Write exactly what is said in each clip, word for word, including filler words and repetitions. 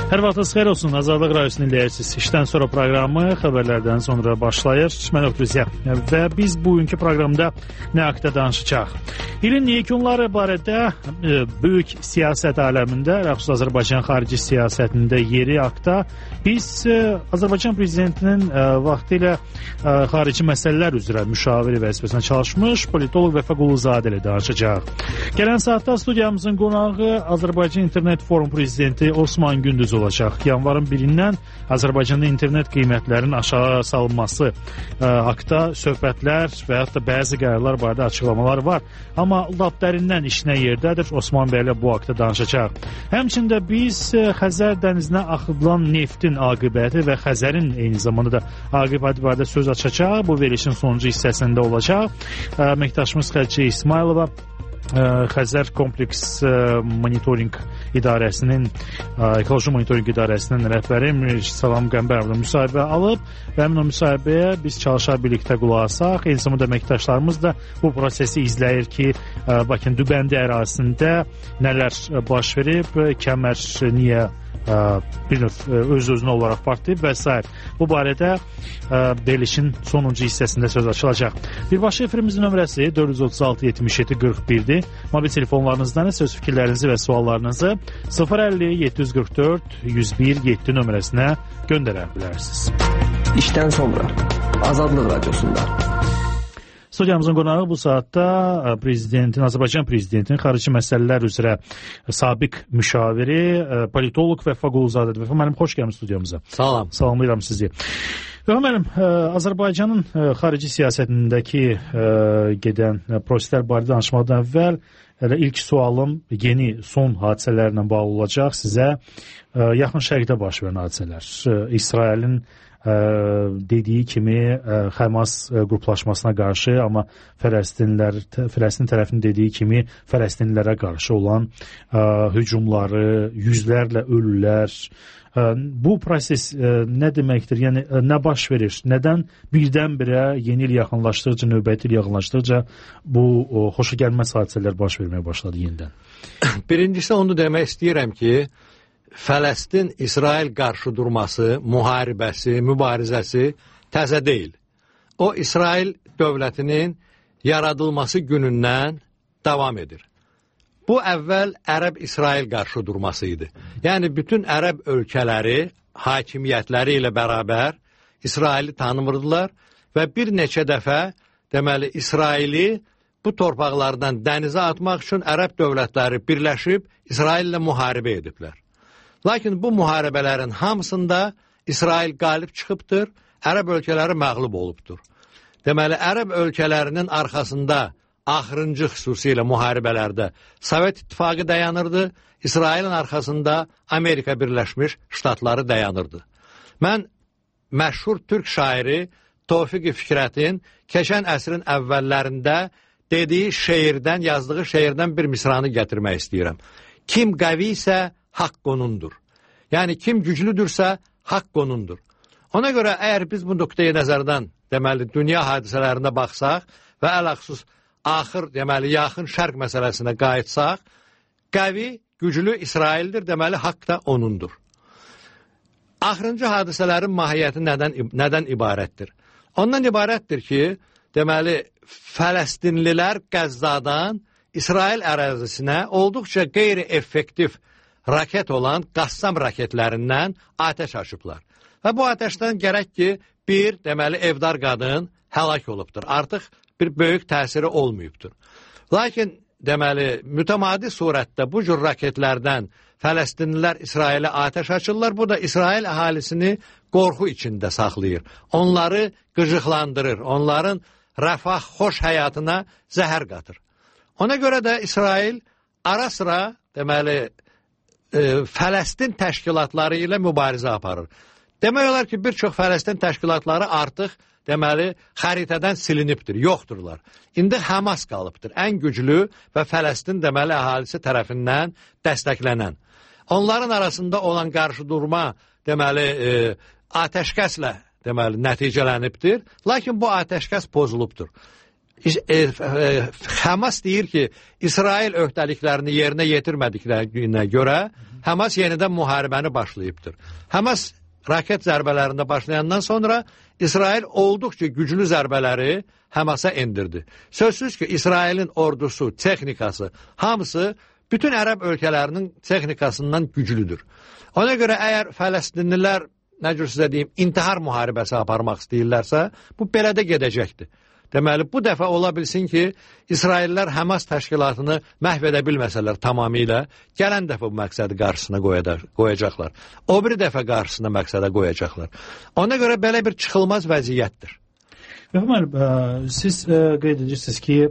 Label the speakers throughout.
Speaker 1: Hər vaxtınız xeyir olsun. Azadlıq Radiosunun dinləyirsiniz. İşdən sonra proqramı xəbərlərdən sonra başlayır. Mən Ötürüziyəm və biz bugünkü proqramda nə haqda danışacaq? İlin yekunları barədə e, böyük siyasət aləmində, xüsusən Azərbaycan xarici siyasətində yeri haqda biz e, Azərbaycan prezidentinin e, vaxtilə e, xarici məsələlər üzrə müşaviri vəzifəsində çalışmış politoloq Vəfa Quluzadə ilə danışacaq. Gələn saatda studiyamızın qonağı Azərbaycan İnternet Forum prezidenti Osman Gündüz olacaq. Yanvarın birindən Azərbaycanda internet qiymətlərinin aşağı salınması e, haqda söhbətlər və hətta bəzi qərarlar barədə açıqlamalar var. Amma lap dərindən işinə yerdədir. Osman bəylə bu haqda danışacaq. Həmçində biz e, Xəzər dənizinə axıdılan neftin aqibəti və Xəzərin eyni zamanda da aqibəti barədə söz açacaq. Bu verilişin sonuncu hissəsində olacaq. E, əməkdaşımız Xədicə İsmayılova Xəzər Kompleks Monitoring İdarəsinin, Ekoloji Monitoring İdarəsinin rəhbəri Salam Qəmbərovla müsahibə alıb və həmin o müsahibəyə biz çalışar birlikdə qulaq asaq. Eyni zamanda əməkdaşlarımız da bu prosesi izləyir ki, Bakın Dübəndi ərazisində nələr baş verib, Kəmər niyə bir növ öz-özünə olaraq partlayıb və s. Bu barədə verilişin sonuncu hissəsində söz açılacaq. Birbaşa efirimizin nömrəsi dörd yüz otuz altı yetmiş yeddi qırx birdir. Mobil telefonlarınızdan söz fikirlərinizi və suallarınızı sıfır əlli yeddi yüz qırx dörd yüz bir yeddi nömrəsinə göndərə bilərsiniz.
Speaker 2: İşdən sonra Azadlıq Radiosunda.
Speaker 1: Studiyamızın qonağı bu saatda prezidentin, Azərbaycan prezidentinin xarici məsələlər üzrə sabiq müşaviri, politoloq Vəfa Quluzadədir. Vəfa müəllim, xoş gəlmiş studiyamıza.
Speaker 3: Salam.
Speaker 1: Salamlayıram sizi. Vəfa müəllim, Azərbaycanın xarici siyasətindəki gedən proseslər barədə danışmadan əvvəl ilk sualım yeni son hadisələrlə bağlı olacaq sizə. Yaxın Şərqdə baş verən hadisələr. İsrailin dediyi kimi Həmas qruplaşmasına qarşı, amma Fələstinlər, Fələstin tərəfinin dediyi kimi Fələstinlilərə qarşı olan hücumları, yüzlərlə ölülər. Bu proses nə deməkdir? Yəni nə baş verir? Nədən birdən-birə yeni il yaxınlaşdıqca, növbəti il yaxınlaşdıqca bu xoşa gəlməz hadisələr baş verməyə başladı yenidən?
Speaker 3: Birincisi onu demək istəyirəm ki, Fələstin-İsrail qarşı durması, müharibəsi, mübarizəsi təzə deyil. O, İsrail dövlətinin yaradılması günündən davam edir. Bu, əvvəl Ərəb-İsrail qarşı durması idi. Yəni, bütün Ərəb ölkələri, hakimiyyətləri ilə bərabər İsraili tanımırdılar və bir neçə dəfə, deməli, İsraili bu torpaqlardan dənizə atmaq üçün Ərəb dövlətləri birləşib İsraillə müharibə ediblər. Lakin bu müharibələrin hamısında İsrail qalib çıxıbdır, Ərəb ölkələri məğlub olubdur. Deməli, Ərəb ölkələrinin arxasında axırıncı xüsusilə müharibələrdə Sovet İttifaqı dayanırdı, İsrailin arxasında Amerika Birləşmiş Ştatları dayanırdı. Mən məşhur türk şairi Tofiq Fikrətin keçən əsrin əvvəllərində dediyi şeirdən, yazdığı şeirdən bir misranı gətirmək istəyirəm. Kim qavi isə haqq onundur. Yəni, kim güclüdürsə, haqq onundur. Ona görə, əgər biz bu nöqteyi nəzərdən, deməli, dünya hadisələrində baxsaq və ələxsus axır, deməli, yaxın şərq məsələsinə qayıtsaq, qavi, güclü İsraildir, deməli, haqq da onundur. Axırıncı hadisələrin mahiyyəti nədən, nədən ibarətdir? Ondan ibarətdir ki, deməli, Fələstinlilər Qəzzadan İsrail ərazisinə olduqca qeyri-effektiv raket olan Qassam raketlərindən atəş açıblar. Və bu atəşdən gərək ki, bir, deməli, evdar qadın həlak olubdur. Artıq bir böyük təsiri olmayıbdır. Lakin, deməli, mütəmadi surətdə bu cür raketlərdən Fələstinlilər İsrailə atəş açırlar. Bu da İsrail əhalisini qorxu içində saxlayır. Onları qıcıqlandırır. Onların rəfah, xoş həyatına zəhər qatır. Ona görə də İsrail ara sıra, deməli, e, Fələstin təşkilatları ilə mübarizə aparır. Demək olar ki, bir çox Fələstin təşkilatları artıq, deməli, xəritədən silinibdir, yoxdurlar. İndi Həmas qalıbdır, ən güclü və Fələstin, deməli, əhalisi tərəfindən dəstəklənən. Onların arasında olan qarşıdurma, deməli, e, atəşkəslə, deməli, nəticələnibdir. Lakin bu atəşkəs pozulubdur. E, e, Həmas deyir ki, İsrail öhdəliklərini yerinə yetirmədiklərinə görə Həmas yenidən müharibəni başlayıbdır. Həmas raket zərbələrində başlayandan sonra İsrail olduqca güclü zərbələri Həmasa endirdi. Sözsüz ki, İsrailin ordusu, texnikası, hamısı bütün ərəb ölkələrinin texnikasından güclüdür. Ona görə əgər Fələstinlilər, nə cür sizə deyim, intihar müharibəsi aparmaq istəyirlərsə, bu belə də gedəcəkdir. Deməli, bu dəfə ola bilsin ki, İsraillər Həmas təşkilatını məhv edə bilməsələr tamamilə, gələn dəfə bu məqsədi qarşısına qoyacaqlar. O bir dəfə qarşısına məqsədə qoyacaqlar. Ona görə belə bir çıxılmaz vəziyyətdir.
Speaker 1: Efendim, siz qeyd edirsiniz ki,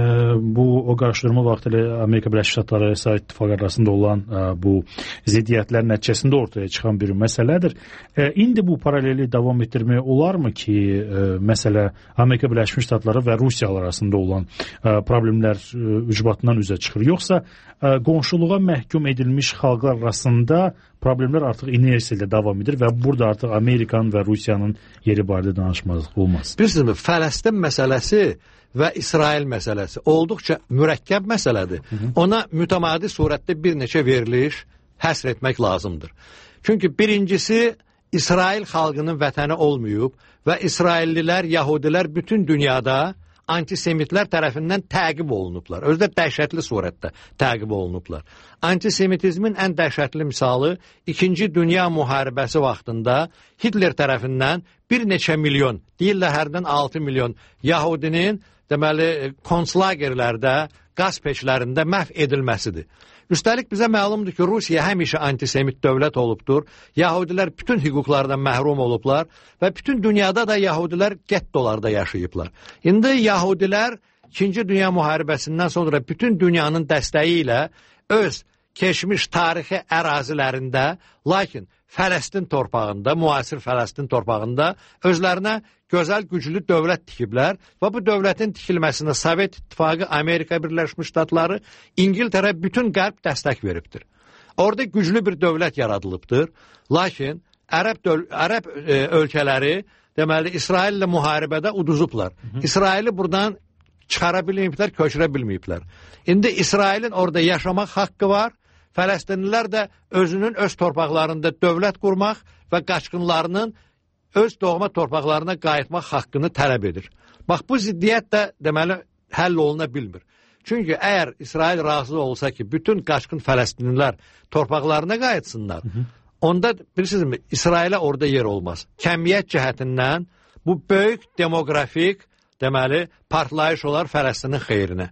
Speaker 1: bu o qarşıdurma vaxtı ilə Amerika Birləşmiş Ştatları və İsrail İttifaqı arasında olan bu ziddiyyətlərin nəticəsində ortaya çıxan bir məsələdir. İndi bu paraleli davam etdirmək olarmı ki, məsələ Amerika Birləşmiş Ştatları və Rusiya arasında olan problemlər ucbatından üzə çıxır? Yoxsa qonşuluğa məhkum edilmiş xalqlar arasında problemlər artıq inersiya ilə davam edir və burada artıq Amerikanın və Rusiyanın yeri barədə danışmaq olmaz.
Speaker 3: Bilirsiniz, Fələstin məsələsi və İsrail məsələsi olduqca mürəkkəb məsələdir. Hı -hı. Ona mütəmadi surətdə bir neçə veriliş həsr etmək lazımdır. Çünki birincisi, İsrail xalqının vətəni olmayıb və İsraillilər, Yahudilər bütün dünyada antisemitlər tərəfindən təqib olunublar. Özü də dəhşətli surətdə təqib olunublar. Antisemitizmin ən dəhşətli misalı İkinci Dünya müharibəsi vaxtında Hitler tərəfindən bir neçə milyon, deyirlər hərdən altı milyon Yahudinin deməli konslagerlərdə, qaz peçlərində məhv edilməsidir. Üstəlik bizə məlumdur ki, Rusiya həmişə antisemit dövlət olubdur. Yahudilər bütün hüquqlardan məhrum olublar və bütün dünyada da Yahudilər gettolarda yaşayıblar. İndi Yahudilər İkinci Dünya müharibəsindən sonra bütün dünyanın dəstəyi ilə öz keçmiş tarixi ərazilərində, lakin Fələstin torpağında, müasir Fələstin torpağında özlərinə gözəl, güclü dövlət tikiblər və bu dövlətin tikilməsinə Sovet İttifaqı, Amerika Birləşmiş Ştatları, İngiltərə bütün qərb dəstək veribdir. Orada güclü bir dövlət yaradılıbdır. Lakin ərəb, ərəb e, ölkələri deməli İsraillə müharibədə uduzublar. Hı -hı. İsraili buradan çıxara bilməyiblər, köçürə bilməyiblər. İndi İsrailin orada yaşamaq haqqı var. Fələstinlilər də özünün öz torpaqlarında dövlət qurmaq və qaçqınlarının öz doğma torpaqlarına qayıtmaq haqqını tələb edir. Bax, bu ziddiyyət də deməli həll oluna bilmir. Çünki əgər İsrail razı olsa ki, bütün qaçqın Fələstinlilər torpaqlarına qayıtsınlar, hı -hı. onda bilirsinizmi, İsrailə orada yer olmaz. Kəmiyyət cəhətindən bu böyük demoqrafik deməli partlayış olar Fələstinin xeyrinə.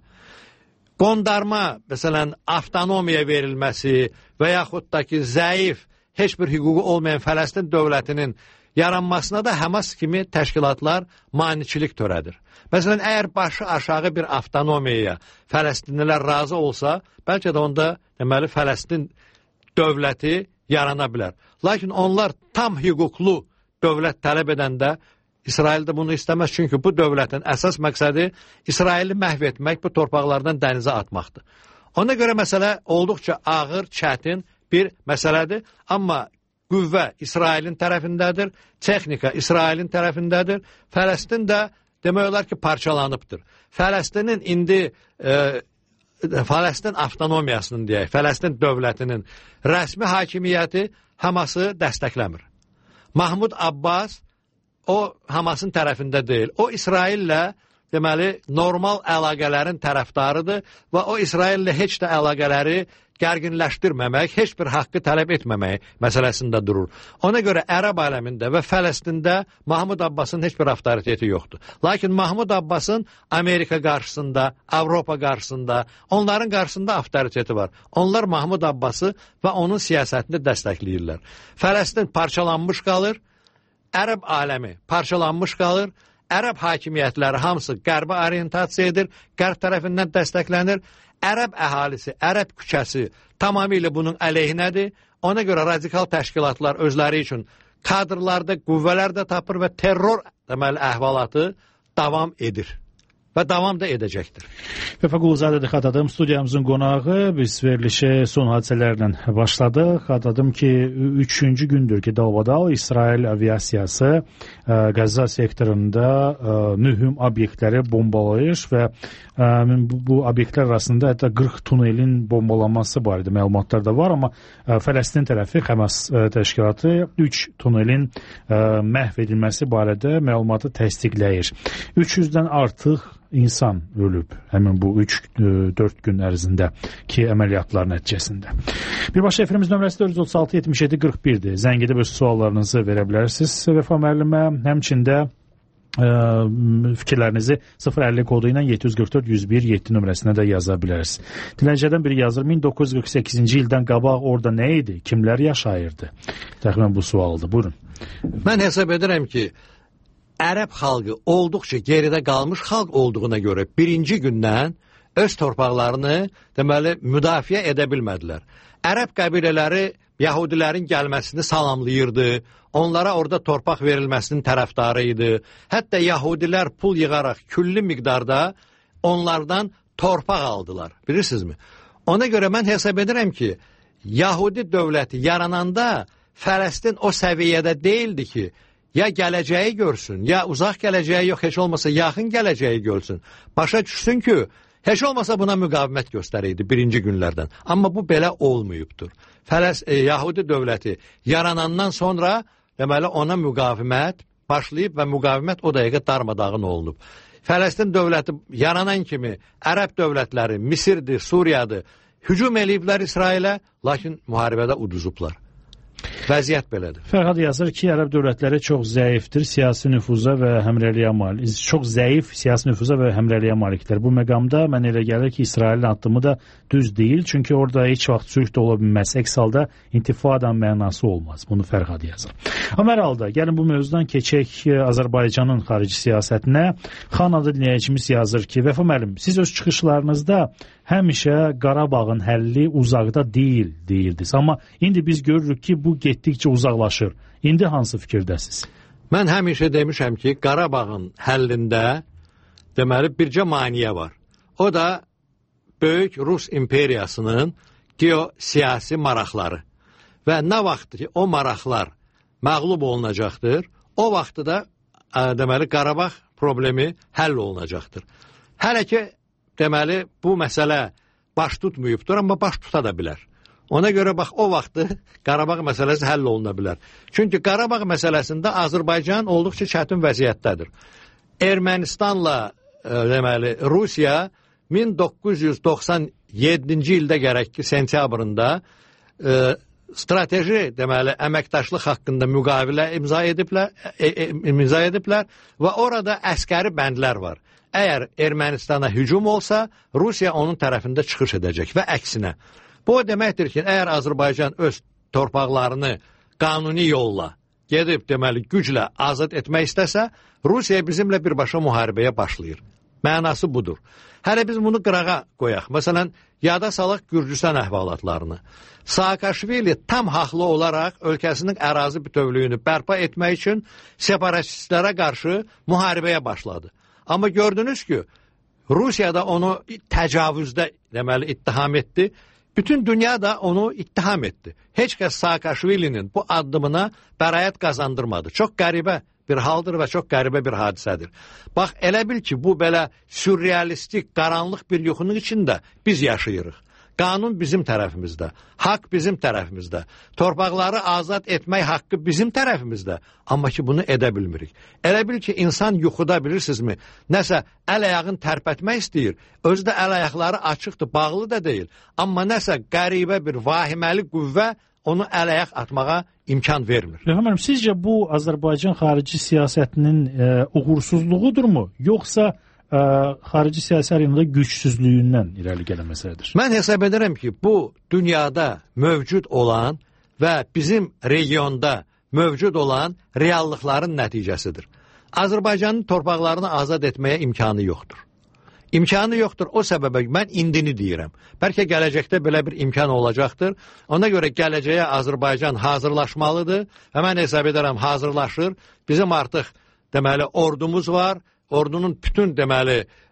Speaker 3: Qondarma, məsələn, avtonomiya verilməsi və yaxud da ki, zəif, heç bir hüququ olmayan Fələstin dövlətinin yaranmasına da Həmas kimi təşkilatlar maniçilik törədir. Məsələn, əgər başı aşağı bir avtonomiyaya Fələstinlilər razı olsa, bəlkə də onda deməli Fələstin dövləti yarana bilər. Lakin onlar tam hüquqlu dövlət tələb edəndə İsrail də bunu istəməz, çünki bu dövlətin əsas məqsədi İsraili məhv etmək, bu torpaqlardan dənizə atmaqdır. Ona görə məsələ olduqca ağır, çətin bir məsələdir, amma qüvvə İsrailin tərəfindədir, texnika İsrailin tərəfindədir, Fələstin də demək olar ki, parçalanıbdır. Fələstinin indi e, Fələstin avtonomiyasının deyək, Fələstin dövlətinin rəsmi hakimiyyəti Həması dəstəkləmir. Mahmud Abbas o Həmasın tərəfində deyil. O İsraillə deməli normal əlaqələrin tərəfdarıdır və o İsraillə heç də əlaqələri gərginləşdirməmək, heç bir haqqı tələb etməmək məsələsində durur. Ona görə Ərəb aləmində və Fələstində Mahmud Abbasın heç bir avtoriteti yoxdur. Lakin Mahmud Abbasın Amerika qarşısında, Avropa qarşısında, onların qarşısında avtoriteti var. Onlar Mahmud Abbası və onun siyasətini dəstəkləyirlər. Fələstin parçalanmış qalır, Ərəb aləmi parçalanmış qalır, Ərəb hakimiyyətləri hamısı qərbə orientasiya edir, qərb tərəfindən dəstəklənir. Ərəb əhalisi, Ərəb küçəsi tamamilə bunun əleyhinədir. Ona görə radikal təşkilatlar özləri üçün kadrlarda, qüvvələr də tapır və terror deməli əhvalatı davam edir. və davam da edəcəkdir.
Speaker 1: Vəfa Quluzadədir xatladım. Studiyamızın qonağı. Biz verilişə son hadisələrlə başladıq. Xatladım ki, üçüncü gündür ki, dalbadal İsrail aviasiyası ə, Qəzza sektorunda ə, mühüm obyektləri bombalayır və ə, bu, bu obyektlər arasında hətta qırx tunelin bombalanması barədə məlumatlar da var, amma ə, Fələstin tərəfi Həmas ə, təşkilatı üç tunelin ə, məhv edilməsi barədə məlumatı təsdiqləyir. üç yüzdən artıq insan ölüb həmin bu üç dörd gün ərzində ki, əməliyyatlar nəticəsində. Birbaşa efirimiz nömrəsi dörd yüz otuz altı yetmiş yeddi qırx birdir. Zəng edib öz suallarınızı verə bilərsiniz Vəfa müəllimə. Həmçində ə, fikirlərinizi sıfır əlli kodu ilə yeddi yüz qırx dörd yüz bir yeddi nömrəsinə də yaza bilərsiniz. Dinləyicilərdən biri yazır, min doqquz yüz qırx səkkizinci ildən qabaq orada nə idi? Kimlər yaşayırdı? Təxminən bu sualdır. Buyurun.
Speaker 3: Mən hesab edirəm ki, Ərəb xalqı olduqca geridə qalmış xalq olduğuna görə birinci gündən öz torpaqlarını deməli müdafiə edə bilmədilər. Ərəb qəbilələri Yahudilərin gəlməsini salamlayırdı, onlara orada torpaq verilməsinin tərəfdarı idi. Hətta Yahudilər pul yığaraq külli miqdarda onlardan torpaq aldılar, bilirsinizmi? Ona görə mən hesab edirəm ki, Yahudi dövləti yarananda Fələstin o səviyyədə deyildi ki, ya gələcəyi görsün, ya uzaq gələcəyi yox, heç olmasa yaxın gələcəyi görsün. Başa düşsün ki, heç olmasa buna müqavimət göstərəydi birinci günlərdən. Amma bu belə olmayıbdır. Fələs, e, Yahudi dövləti yaranandan sonra deməli ona müqavimət başlayıb və müqavimət o dəqiqə darmadağın olunub. Fələstin dövləti yaranan kimi Ərəb dövlətləri, Misirdir, Suriyadır, hücum eləyiblər İsrailə, lakin müharibədə uduzublar. Vəziyyət belədir.
Speaker 1: Fərhad yazır ki, Ərəb dövlətləri çox zəifdir, siyasi nüfuza və həmrəyliyə malik. Çox zəif siyasi nüfuza və həmrəyliyə malikdir. Bu məqamda mən elə gəlir ki, İsrailin addımı da düz deyil, çünki orada heç vaxt sülh də ola bilməz. Əks halda intifadanın mənası olmaz. Bunu Fərhad yazır. Amma hər halda, gəlin bu mövzudan keçək Azərbaycanın xarici siyasətinə. Xan adı dinləyicimiz yazır ki, Vəfa müəllim, siz öz çıxışlarınızda həmişə Qarabağın həlli uzaqda deyil deyirdiniz. Amma indi biz görürük ki, bu getdikcə uzaqlaşır. İndi hansı fikirdəsiz?
Speaker 3: Mən həmişə demişəm ki, Qarabağın həllində deməli bircə maneə var. O da böyük Rus imperiyasının geosiyasi maraqları. Və nə vaxt ki, o maraqlar məğlub olunacaqdır, o vaxtda da ə, deməli Qarabağ problemi həll olunacaqdır. Hələ ki, deməli, bu məsələ baş tutmayıbdır, amma baş tuta da bilər. Ona görə bax, o vaxtı Qarabağ məsələsi həll oluna bilər. Çünki Qarabağ məsələsində Azərbaycan olduqca çətin vəziyyətdədir. Ermənistanla, e, deməli, Rusiya min doqquz yüz doxsan yeddinci ildə gərək ki, sentyabrında e, strateji, deməli, əməkdaşlıq haqqında müqavilə imza ediblər, e, e, imza ediblər və orada əskəri bəndlər var. Əgər Ermənistana hücum olsa, Rusiya onun tərəfində çıxış edəcək və əksinə. Bu o deməkdir ki, əgər Azərbaycan öz torpaqlarını qanuni yolla gedib, deməli, güclə azad etmək istəsə, Rusiya bizimlə birbaşa müharibəyə başlayır. Mənası budur. Hələ biz bunu qırağa qoyaq. Məsələn, yada salaq Gürcüstan əhvalatlarını. Saakashvili tam haqlı olaraq ölkəsinin ərazi bütövlüyünü bərpa etmək üçün separatistlərə qarşı müharibəyə başladı. Amma gördünüz ki, Rusiya da onu təcavüzdə, deməli, ittiham etdi. Bütün dünya da onu ittiham etdi. Heç kəs Saakashvilinin bu addımına bəraət qazandırmadı. Çox qəribə bir haldır və çox qəribə bir hadisədir. Bax, elə bil ki, bu belə sürrealistik, qaranlıq bir yuxunun içində biz yaşayırıq. Qanun bizim tərəfimizdə, haqq bizim tərəfimizdə, torpaqları azad etmək haqqı bizim tərəfimizdə, amma ki, bunu edə bilmirik. Elə bil ki, insan yuxuda, bilirsinizmi, nəsə əl-ayağını tərpətmək istəyir, özü də əl-ayaqları açıqdır, bağlı da deyil, amma nəsə qəribə bir vahiməli qüvvə onu əl-ayaq atmağa imkan vermir.
Speaker 1: Rəhman, sizcə bu Azərbaycan xarici siyasətinin e, uğursuzluğudurmu, yoxsa Ə, xarici siyasi arenada gücsüzlüyündən irəli gələn məsələdir?
Speaker 3: Mən hesab edirəm ki, bu dünyada mövcud olan və bizim regionda mövcud olan reallıqların nəticəsidir. Azərbaycanın torpaqlarını azad etməyə imkanı yoxdur. İmkanı yoxdur, o səbəbə mən indini deyirəm. Bəlkə gələcəkdə belə bir imkan olacaqdır. Ona görə gələcəyə Azərbaycan hazırlaşmalıdır və mən hesab edirəm hazırlaşır. Bizim artıq deməli ordumuz var. Ordunun bütün deməli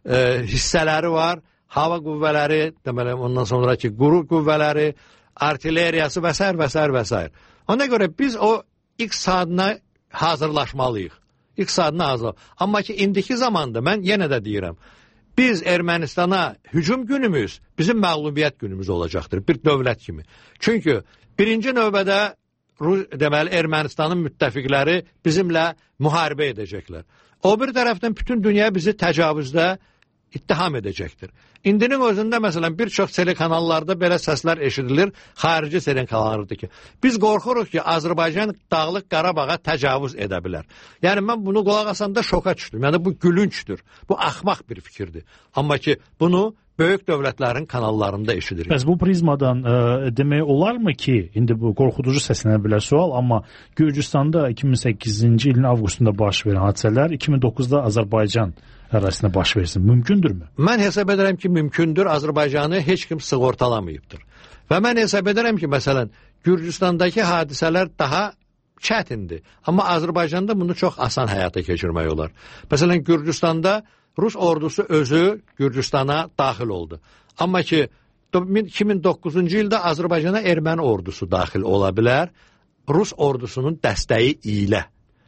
Speaker 3: e, hissələri var, hava qüvvələri, deməli, ondan sonraki quru qüvvələri, artilleriyası və s. və s. və s. Ona görə biz o ilk saatına hazırlaşmalıyıq. İlk saatına hazırlaşmalıyıq. Amma ki, indiki zamanda mən yenə də deyirəm, biz Ermənistana hücum günümüz bizim məğlubiyyət günümüz olacaqdır, bir dövlət kimi. Çünki birinci növbədə deməli, Ermənistanın müttəfiqləri bizimlə müharibə edəcəklər. O bir tərəfdən bütün dünya bizi təcavüzdə ittiham edəcəkdir. İndinin özündə məsələn bir çox telekanallarda belə səslər eşidilir, xarici telekanallarda ki, biz qorxuruq ki, Azərbaycan Dağlıq Qarabağa təcavüz edə bilər. Yəni mən bunu qulaq asanda şoka düşdüm. Yəni bu gülünçdür. Bu axmaq bir fikirdir. Amma ki, bunu böyük dövlətlərin kanallarında eşidirik.
Speaker 1: Bəs bu prizmadan ə, demək olarmı ki, indi bu qorxuducu səslənə bilər sual, amma Gürcüstanda iki min səkkizinci ilin avqustunda baş verən hadisələr iki min doqquzda Azərbaycan ərazisində baş versin. Mümkündürmü?
Speaker 3: Mən hesab edirəm ki, mümkündür. Azərbaycanı heç kim sığortalamayıbdır. Və mən hesab edirəm ki, məsələn, Gürcüstandakı hadisələr daha çətindir. Amma Azərbaycanda bunu çox asan həyata keçirmək olar. Məsələn, Gürcüstanda Rus ordusu özü Gürcüstana daxil oldu. Amma ki, iki min doqquzuncu ildə Azərbaycana erməni ordusu daxil ola bilər, Rus ordusunun dəstəyi ilə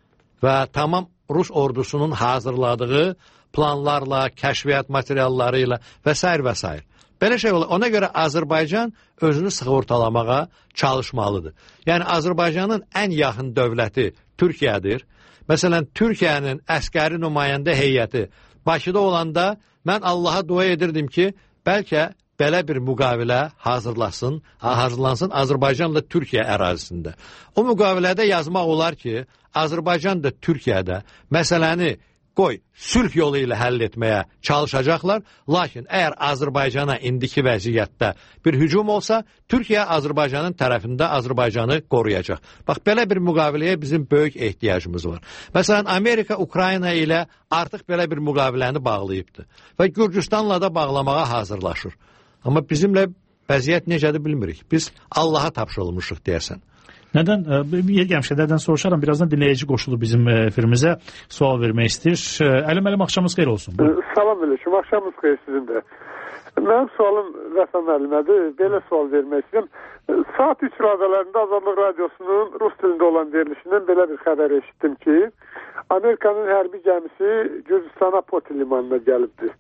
Speaker 3: və tamam Rus ordusunun hazırladığı planlarla, kəşfiyyat materialları ilə və s. və s. Belə şey olur. Ona görə Azərbaycan özünü sığortalamağa çalışmalıdır. Yəni, Azərbaycanın ən yaxın dövləti Türkiyədir. Məsələn, Türkiyənin əskəri nümayəndə heyəti Bakıda olanda mən Allaha dua edirdim ki, bəlkə belə bir müqavilə hazırlasın, hazırlansın Azərbaycanla Türkiyə ərazisində. O müqavilədə yazmaq olar ki, Azərbaycan da Türkiyədə məsələni qoy, sülh yolu ilə həll etməyə çalışacaqlar, lakin əgər Azərbaycana indiki vəziyyətdə bir hücum olsa, Türkiyə Azərbaycanın tərəfində Azərbaycanı qoruyacaq. Bax, belə bir müqaviləyə bizim böyük ehtiyacımız var. Məsələn, Amerika Ukrayna ilə artıq belə bir müqaviləni bağlayıbdır və Gürcüstanla da bağlamağa hazırlaşır. Amma bizimlə vəziyyət necədir bilmirik. Biz Allaha tapşırılmışıq deyərsən.
Speaker 1: Nədən? Yer gəmişlərdən soruşaram. Birazdan dinləyici qoşulu bizim efirimizə sual vermək istəyir. Əli müəllim, axşamınız xeyir olsun.
Speaker 4: Salam əleykum, axşamınız xeyir sizin də. Mənim sualım Vətən müəllimədir. Belə sual vermək istəyirəm. Saat üç radələrində Azadlıq Radiosunun rus dilində olan verilişindən belə bir xəbər eşitdim ki, Amerikanın hərbi gəmisi Gürcüstana Poti limanına gəlibdir.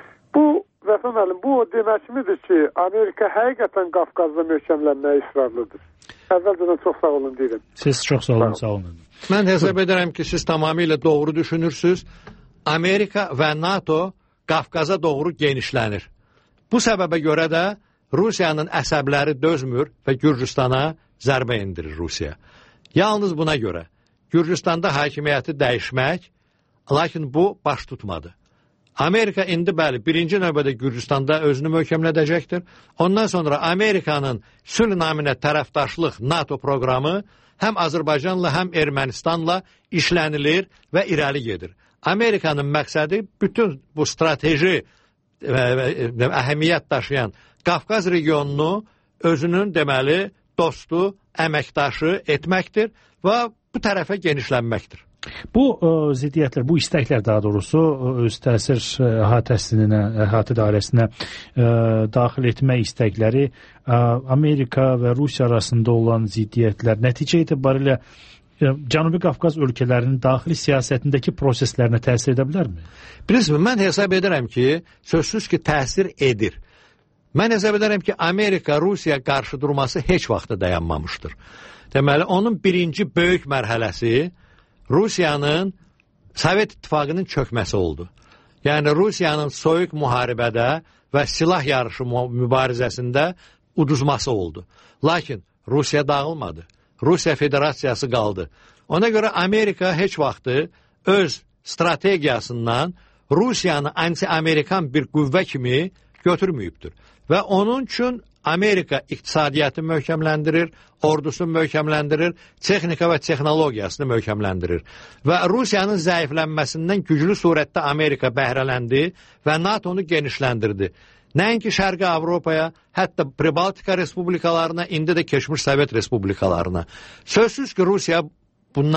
Speaker 4: Bu, Vətən müəllim, bu o demək kimidir ki, Amerika həqiqətən Qafqazda möhkəmlənməyə israrlıdır. Əvvəlcədən çox sağ olun deyirəm.
Speaker 1: Siz çox sağ olun, sağ olun.
Speaker 3: Mən hesab edirəm ki, siz tamamilə doğru düşünürsünüz. Amerika və NATO Qafqaza doğru genişlənir. Bu səbəbə görə də Rusiyanın əsəbləri dözmür və Gürcüstana zərbə endirir Rusiya. Yalnız buna görə Gürcüstanda hakimiyyəti dəyişmək, lakin bu baş tutmadı. Amerika indi bəli, birinci növbədə Gürcüstanda özünü möhkəmlədəcəkdir. Ondan sonra Amerikanın sülh naminə tərəfdaşlıq NATO proqramı həm Azərbaycanla, həm Ermənistanla işlənilir və irəli gedir. Amerikanın məqsədi bütün bu strateji əhəmiyyət daşıyan Qafqaz regionunu özünün deməli dostu, əməkdaşı etməkdir və bu tərəfə genişlənməkdir.
Speaker 1: Bu ə, ziddiyyətlər, bu istəklər daha doğrusu öz təsir əhatəsinə, əhatə dairəsinə ə, daxil etmək istəkləri ə, Amerika və Rusiya arasında olan ziddiyyətlər nəticə etibarilə ə, Cənubi Qafqaz ölkələrinin daxili siyasətindəki proseslərinə təsir edə bilərmi?
Speaker 3: Bilirsiniz, mən hesab edirəm ki, sözsüz ki, təsir edir. Mən hesab edirəm ki, Amerika Rusiya qarşı durması heç vaxtda dayanmamışdır. Deməli, onun birinci böyük mərhələsi Rusiyanın Sovet İttifaqının çökməsi oldu. Yəni, Rusiyanın soyuq müharibədə və silah yarışı mübarizəsində uduzması oldu. Lakin Rusiya dağılmadı. Rusiya Federasiyası qaldı. Ona görə Amerika heç vaxtı öz strategiyasından Rusiyanı anti-Amerikan bir qüvvə kimi götürməyibdir. Və onun üçün Amerika iqtisadiyyatı möhkəmləndirir, ordusunu möhkəmləndirir, texnika və texnologiyasını möhkəmləndirir. Və Rusiyanın zəiflənməsindən güclü surətdə Amerika bəhrələndi və NATO'nu genişləndirdi. Nəinki Şərqi Avropaya, hətta Pribaltika respublikalarına, indi də keçmiş Sovet respublikalarına. Sözsüz ki, Rusiya bundan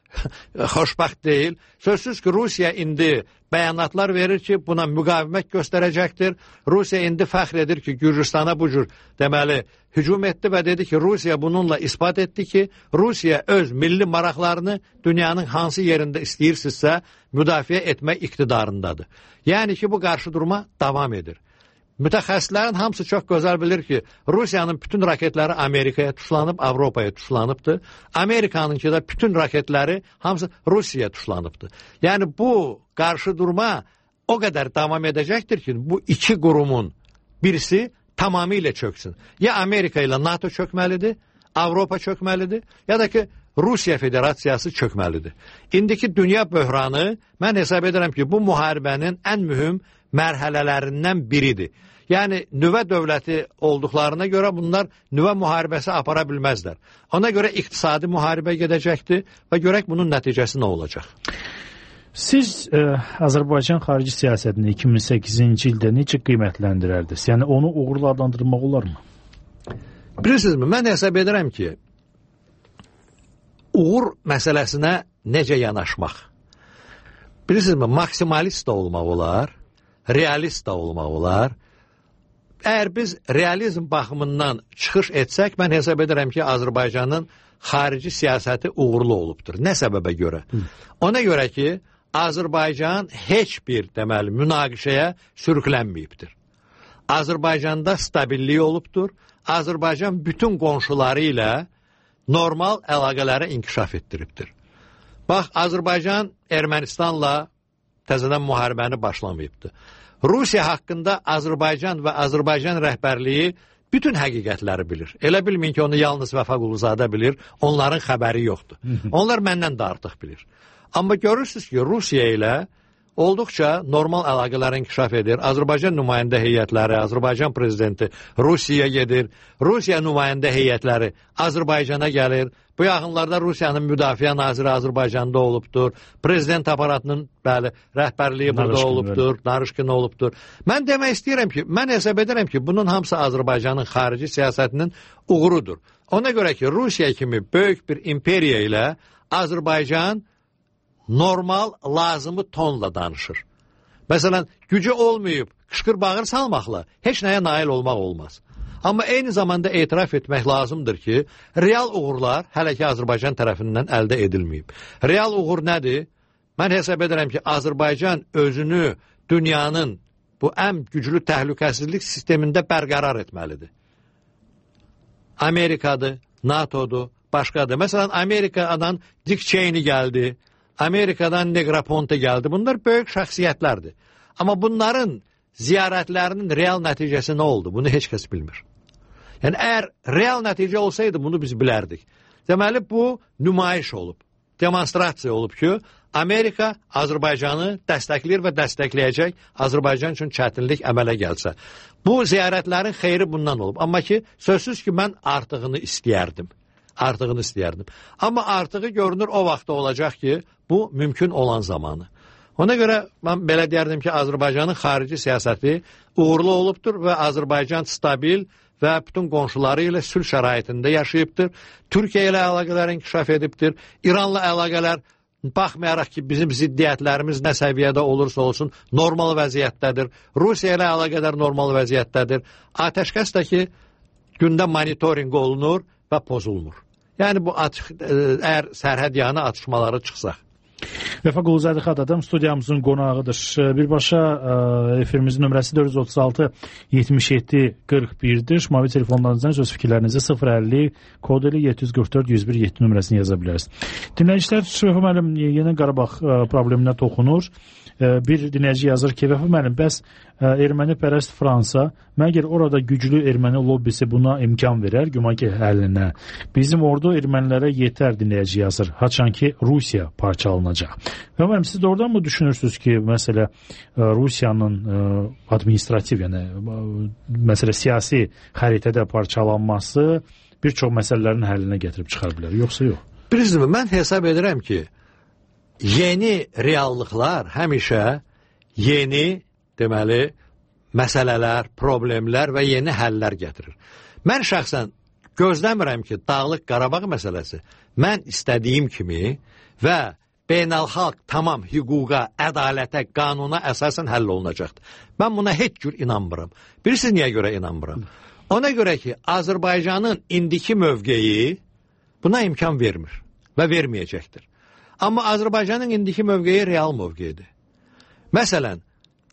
Speaker 3: xoşbaxt deyil. Sözsüz ki, Rusiya indi bəyanatlar verir ki, buna müqavimət göstərəcəkdir. Rusiya indi fəxr edir ki, Gürcistana bu cür deməli hücum etdi və dedi ki, Rusiya bununla ispat etdi ki, Rusiya öz milli maraqlarını dünyanın hansı yerində istəyirsinizsə müdafiə etmək iqtidarındadır. Yəni ki, bu qarşı durma davam edir. Mütəxəssislərin hamısı çox gözəl bilir ki, Rusiyanın bütün raketləri Amerikaya tuşlanıb, Avropaya tuşlanıbdır. Amerikanınki də bütün raketləri hamısı Rusiyaya tuşlanıbdır. Yəni bu qarşı durma o qədər davam edəcəkdir ki, bu iki qurumun birisi tamamilə çöksün. Ya Amerika ilə NATO çökməlidir, Avropa çökməlidir, ya da ki, Rusiya Federasiyası çökməlidir. İndiki dünya böhranı mən hesab edirəm ki, bu müharibənin ən mühüm mərhələlərindən biridir. Yəni, nüvə dövləti olduqlarına görə bunlar nüvə müharibəsi apara bilməzlər. Ona görə iqtisadi müharibə gedəcəkdir və görək bunun nəticəsi nə olacaq.
Speaker 1: Siz e, Azərbaycan xarici siyasətini iki min səkkizinci ildə necə qiymətləndirərdiniz? Yəni, onu uğurla adlandırmaq olarmı?
Speaker 3: Bilirsinizmi, mən hesab edirəm ki, uğur məsələsinə necə yanaşmaq? Bilirsinizmi, maksimalist da olmaq olar, realist da olmaq olar. Əgər biz realizm baxımından çıxış etsək, mən hesab edirəm ki, Azərbaycanın xarici siyasəti uğurlu olubdur. Nə səbəbə görə? Hı. Ona görə ki, Azərbaycan heç bir deməli münaqişəyə sürüklənməyibdir. Azərbaycanda stabillik olubdur. Azərbaycan bütün qonşuları ilə normal əlaqələri inkişaf etdiribdir. Bax, Azərbaycan Ermənistanla təzədən müharibəni başlamayıbdır. Rusiya haqqında Azərbaycan və Azərbaycan rəhbərliyi bütün həqiqətləri bilir. Elə bilməyin ki, onu yalnız Vəfa Quluzadə bilir, onların xəbəri yoxdur. Onlar məndən də artıq bilir. Amma görürsünüz ki, Rusiya ilə olduqca normal əlaqələr inkişaf edir. Azərbaycan nümayəndə heyətləri, Azərbaycan prezidenti Rusiyaya gedir. Rusiya nümayəndə heyətləri Azərbaycana gəlir. Bu yaxınlarda Rusiyanın müdafiə naziri Azərbaycanda olubdur. Prezident aparatının bəli, rəhbərliyi burada Narışkin olubdur, Narışkin olubdur. Mən demək istəyirəm ki, mən hesab edirəm ki, bunun hamısı Azərbaycanın xarici siyasətinin uğurudur. Ona görə ki, Rusiya kimi böyük bir imperiya ilə Azərbaycan normal, lazımı tonla danışır. Məsələn, gücü olmayıb, qışqır bağır salmaqla heç nəyə nail olmaq olmaz. Amma eyni zamanda etiraf etmək lazımdır ki, real uğurlar hələ ki Azərbaycan tərəfindən əldə edilməyib. Real uğur nədir? Mən hesab edirəm ki, Azərbaycan özünü dünyanın bu ən güclü təhlükəsizlik sistemində bərqərar etməlidir. Amerikadır, NATO'dur, başqadır. Məsələn, Amerikadan Dick Cheney gəldi, Amerikadan Negroponte gəldi. Bunlar böyük şəxsiyyətlərdir. Amma bunların ziyarətlərinin real nəticəsi nə oldu? Bunu heç kəs bilmir. Yəni, əgər real nəticə olsaydı, bunu biz bilərdik. Deməli, bu nümayiş olub, demonstrasiya olub ki, Amerika Azərbaycanı dəstəkləyir və dəstəkləyəcək Azərbaycan üçün çətinlik əmələ gəlsə. Bu ziyarətlərin xeyri bundan olub. Amma ki, sözsüz ki, mən artığını istəyərdim. Artığını istəyərdim. Amma artığı görünür o vaxtda olacaq ki, bu mümkün olan zamanı. Ona görə mən belə deyərdim ki, Azərbaycanın xarici siyasəti uğurlu olubdur və Azərbaycan stabil və bütün qonşuları ilə sülh şəraitində yaşayıbdır. Türkiyə ilə əlaqələr inkişaf edibdir. İranla əlaqələr, baxmayaraq ki, bizim ziddiyyətlərimiz nə səviyyədə olursa olsun, normal vəziyyətdədir. Rusiya ilə əlaqələr normal vəziyyətdədir. Atəşkəs də ki, gündə monitorinq olunur və pozulmur. Yəni, bu açıq, əgər sərhəd yanı atışmaları çıxsaq.
Speaker 1: Vəfa Quluzadə Xatadam studiyamızın qonağıdır. Birbaşa efirimizin nömrəsi dörd yüz otuz altı yetmiş yeddi qırx birdir. Mavi telefonlarınızdan öz fikirlərinizi sıfır əlli kod ilə yeddi yüz qırx dörd yüz bir yeddi nömrəsini yaza bilərsiniz. Dinləyicilər, Vəfa müəllim yenə Qarabağ probleminə toxunur. Bir dinləyici yazır ki, Vəfa müəllim, bəs erməni pərəst Fransa, məgər orada güclü erməni lobbisi buna imkan verər, güman ki, həlinə. Bizim ordu ermənilərə yetər, dinləyici yazır, haçan ki, Rusiya parçalanacaq. Vəfa müəllim, siz doğrudan mı düşünürsünüz ki, məsələ Rusiyanın administrativ, yəni məsələ siyasi xəritədə parçalanması bir çox məsələlərin həllinə gətirib çıxar bilər, yoxsa yox?
Speaker 3: Bilirsiniz, mən hesab edirəm ki, yeni reallıqlar həmişə yeni, deməli, məsələlər, problemlər və yeni həllər gətirir. Mən şəxsən gözləmirəm ki, Dağlıq Qarabağ məsələsi mən istədiyim kimi və beynəlxalq tamam hüquqa, ədalətə, qanuna əsasən həll olunacaqdır. Mən buna heç cür inanmıram. Bilirsiniz niyə görə inanmıram? Ona görə ki, Azərbaycanın indiki mövqeyi buna imkan vermir və verməyəcəkdir. Amma Azərbaycanın indiki mövqeyi real mövqeyidir. Məsələn,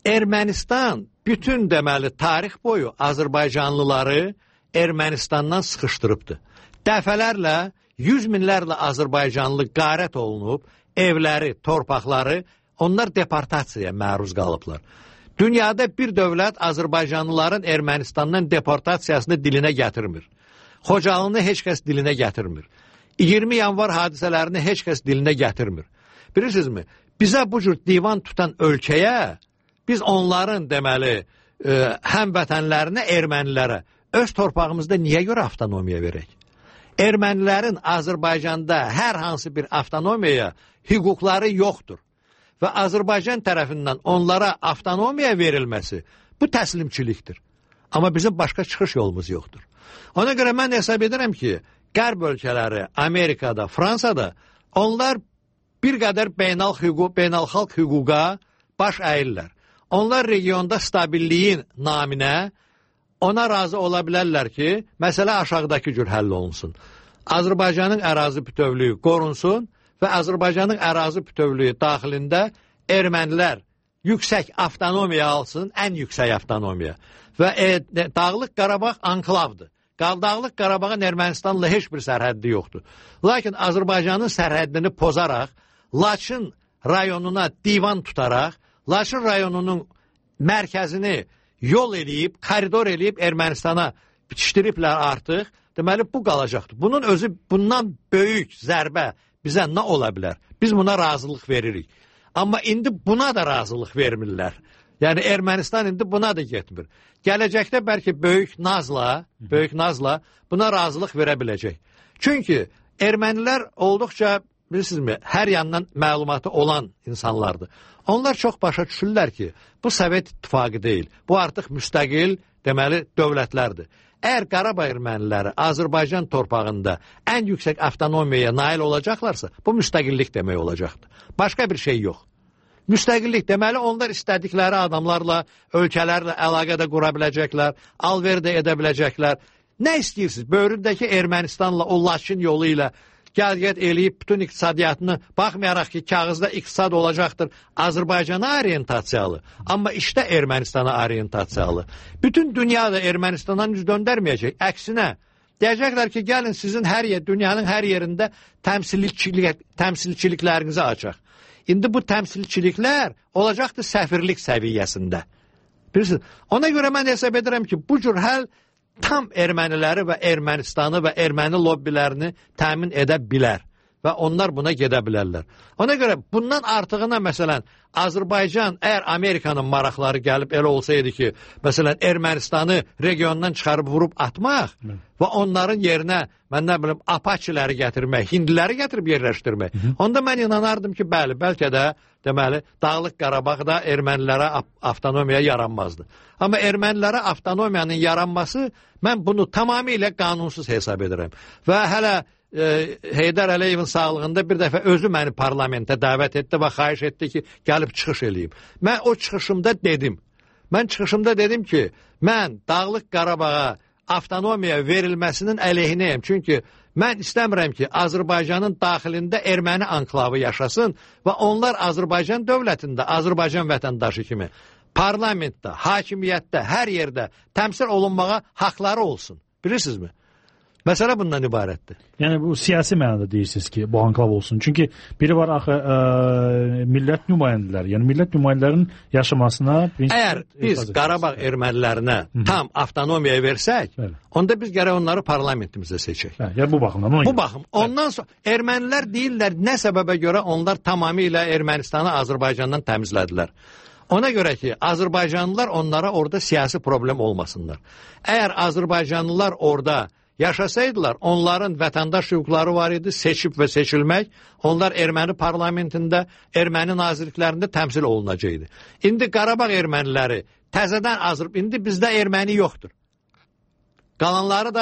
Speaker 3: Ermənistan bütün deməli tarix boyu Azərbaycanlıları Ermənistandan sıxışdırıbdır. Dəfələrlə, yüz minlərlə Azərbaycanlı qarət olunub, evləri, torpaqları, onlar deportasiyaya məruz qalıblar. Dünyada bir dövlət Azərbaycanlıların Ermənistandan deportasiyasını dilinə gətirmir. Xocalını heç kəs dilinə gətirmir. iyirmi yanvar hadisələrini heç kəs dilinə gətirmir. Bilirsinizmi, bizə bu cür divan tutan ölkəyə biz onların deməli e, həmvətənlərinə, ermənilərə öz torpağımızda niyə görə avtonomiya verək? Ermənilərin Azərbaycanda hər hansı bir avtonomiyaya hüquqları yoxdur. Və Azərbaycan tərəfindən onlara avtonomiya verilməsi bu təslimçilikdir. Amma bizim başqa çıxış yolumuz yoxdur. Ona görə mən hesab edirəm ki, Qərb ölkələri, Amerikada, Fransada onlar bir qədər beynəlxalq hüquq, beynəlxalq hüquqa baş əyirlər. Onlar regionda stabilliyin naminə ona razı ola bilərlər ki, məsələ aşağıdakı cür həll olunsun. Azərbaycanın ərazi bütövlüyü qorunsun və Azərbaycanın ərazi bütövlüyü daxilində ermənilər yüksək avtonomiya alsın, ən yüksək avtonomiya. Və e, Dağlıq Qarabağ anklavdır. Dağlıq Qarabağın Ermənistanla heç bir sərhəddi yoxdur. Lakin Azərbaycanın sərhəddini pozaraq, Laçın rayonuna divan tutaraq, Laçın rayonunun mərkəzini yol eləyib, koridor eləyib Ermənistana bitişdiriblər artıq. Deməli, bu qalacaqdır. Bunun özü bundan böyük zərbə bizə nə ola bilər? Biz buna razılıq veririk. Amma indi buna da razılıq vermirlər. Yəni, Ermənistan indi buna da getmir. Gələcəkdə bəlkə böyük nazla, böyük nazla buna razılıq verə biləcək. Çünki ermənilər olduqca, bilirsinizmi, hər yandan məlumatı olan insanlardır. Onlar çox başa düşürlər ki, bu Sovet İttifaqı deyil, bu artıq müstəqil, deməli, dövlətlərdir. Əgər Qarabağ erməniləri Azərbaycan torpağında ən yüksək avtonomiyaya nail olacaqlarsa, bu müstəqillik demək olacaqdır. Başqa bir şey yox. Müstəqillik deməli, onlar istədikləri adamlarla, ölkələrlə əlaqədə qura biləcəklər, alver-də edə biləcəklər. Nə istəyirsiniz? Böyründəki Ermənistanla, o Laçın yolu ilə gəl-gəl eləyib bütün iqtisadiyyatını, baxmayaraq ki, kağızda iqtisad olacaqdır, Azərbaycana orientasiyalı, amma işdə Ermənistana orientasiyalı. Bütün dünya da Ermənistandan yüz döndərməyəcək. Əksinə, deyəcəklər ki, gəlin sizin hər yer, dünyanın hər yerində təmsilçilik, təmsilçiliklərinizi açaq. İndi bu təmsilçiliklər olacaqdır səfirlik səviyyəsində. Bilirsiniz, ona görə mən hesab edirəm ki, bu cür həll tam erməniləri və Ermənistanı və erməni lobbilərini təmin edə bilər və onlar buna gedə bilərlər. Ona görə bundan artığına, məsələn, Azərbaycan, əgər Amerikanın maraqları gəlib elə olsaydı ki, məsələn, Ermənistanı regiondan çıxarıb vurub atmaq Hı. və onların yerinə, mən nə bilim, apaçiləri gətirmək, hindiləri gətirib yerləşdirmək, Hı. onda mən inanardım ki, bəli, bəlkə də, deməli, Dağlıq Qarabağda ermənilərə avtonomiya yaranmazdı. Amma ermənilərə avtonomiyanın yaranması, mən bunu tamamilə qanunsuz hesab edirəm. Və hələ e, Heydər Əliyevin sağlığında bir dəfə özü məni parlamentə dəvət etdi və xahiş etdi ki, gəlib çıxış eləyim. Mən o çıxışımda dedim, mən çıxışımda dedim ki, mən Dağlıq Qarabağa avtonomiya verilməsinin əleyhinəyəm. Çünki mən istəmirəm ki, Azərbaycanın daxilində erməni anklavı yaşasın və onlar Azərbaycan dövlətində, Azərbaycan vətəndaşı kimi parlamentdə, hakimiyyətdə, hər yerdə təmsil olunmağa haqları olsun. Bilirsinizmi? Məsələ bundan ibarətdir.
Speaker 1: Yəni bu siyasi mənada deyirsiniz ki, bu anklav olsun. Çünki biri var axı ə, millət nümayəndələri, yəni millət nümayəndələrinin yaşamasına...
Speaker 3: Əgər biz Qarabağ ermənilərinə Hı -hı. tam avtonomiya versək, Bəli. onda biz gərək onları parlamentimizdə seçək.
Speaker 1: Hə, yəni bu baxımdan.
Speaker 3: Bu baxım. Ondan sonra ermənilər deyirlər, nə səbəbə görə onlar tamamilə Ermənistanı Azərbaycandan təmizlədilər. Ona görə ki, Azərbaycanlılar onlara orada siyasi problem olmasınlar. Əgər Azərbaycanlılar orada yaşasaydılar, onların vətəndaş hüquqları var idi, seçib və seçilmək, onlar erməni parlamentində, erməni nazirliklərində təmsil olunacaqdı. İndi Qarabağ erməniləri təzədən Azərbaycan, indi bizdə erməni yoxdur. Qalanları da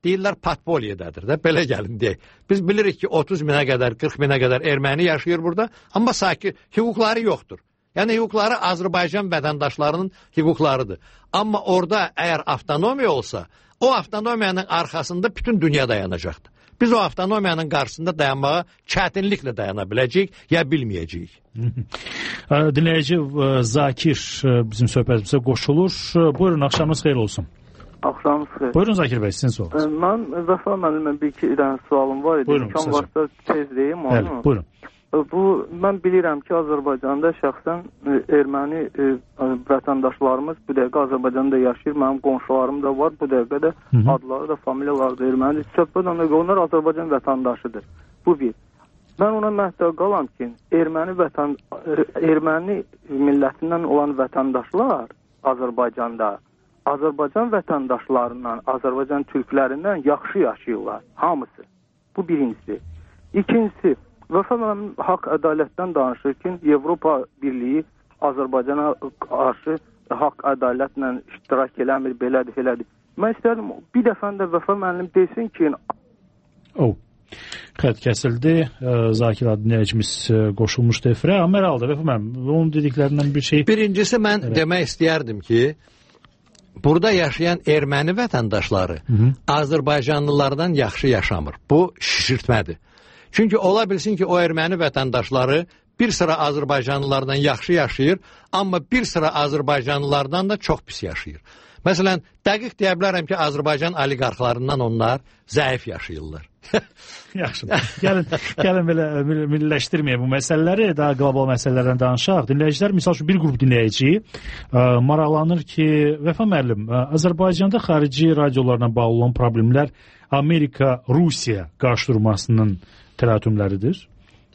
Speaker 3: deyirlər patboliyədədir də, belə gəlin deyək. Biz bilirik ki, otuz minə qədər, qırx minə qədər erməni yaşayır burada, amma sanki hüquqları yoxdur. Yəni, hüquqları Azərbaycan vətəndaşlarının hüquqlarıdır. Amma orada əgər avtonomiya olsa, o avtonomiyanın arxasında bütün dünya dayanacaqdır. Biz o avtonomiyanın qarşısında dayanmağa çətinliklə dayana biləcəyik, ya bilməyəcəyik.
Speaker 1: Dinləyici Zakir bizim söhbətimizə qoşulur. Buyurun, axşamınız xeyir olsun.
Speaker 5: Axşamınız xeyir.
Speaker 1: Buyurun Zakir bəy, sizin sualınız.
Speaker 5: Mən Vəfa müəllimə bir iki dənə sualım var idi.
Speaker 1: Buyurun,
Speaker 5: İmkan varsa tez deyim onu.
Speaker 1: Bəli, buyurun.
Speaker 5: Bu, mən bilirəm ki, Azərbaycanda şəxsən erməni e, vətəndaşlarımız bu dəqiqə Azərbaycanda yaşayır. Mənim qonşularım da var. Bu dəqiqə də adları da, familiyaları da ermənidir. Söhbət ondan onlar Azərbaycan vətəndaşıdır. Bu bir. Mən ona məhdəl qalam ki, erməni, vətən, erməni millətindən olan vətəndaşlar Azərbaycanda Azərbaycan vətəndaşlarından, Azərbaycan türklərindən yaxşı yaşayırlar. Hamısı. Bu birincisi. İkincisi, Vəfa müəllim haqq ədalətdən danışır ki, Avropa Birliyi Azərbaycana qarşı haqq ədalətlə iştirak eləmir, belədir, elədir. Mən istədim bir dəfə də Vəfa müəllim desin ki...
Speaker 1: Oh. Xət kəsildi. Zakir adlı dinləyicimiz qoşulmuşdu efirə. Amma hər halda Vəfa müəllim, onun dediklərindən bir şey...
Speaker 3: Birincisi, mən evet. demək istəyərdim ki, burada yaşayan erməni vətəndaşları Hı -hı. Azərbaycanlılardan yaxşı yaşamır. Bu şişirtmədir. Çünki ola bilsin ki, o erməni vətəndaşları bir sıra Azərbaycanlılardan yaxşı yaşayır, amma bir sıra Azərbaycanlılardan da çox pis yaşayır. Məsələn, dəqiq deyə bilərəm ki, Azərbaycan oliqarxlarından onlar zəif yaşayırlar.
Speaker 1: Yaxşı. Gəlin, gəlin belə milliləşdirməyək bu məsələləri, daha qlobal məsələlərdən danışaq. Dinləyicilər, misal üçün bir qrup dinləyici ə, maraqlanır ki, Vəfa müəllim, Azərbaycanda xarici radiolarla bağlı olan problemlər Amerika-Rusiya qarşıdurmasının təlatümləridir?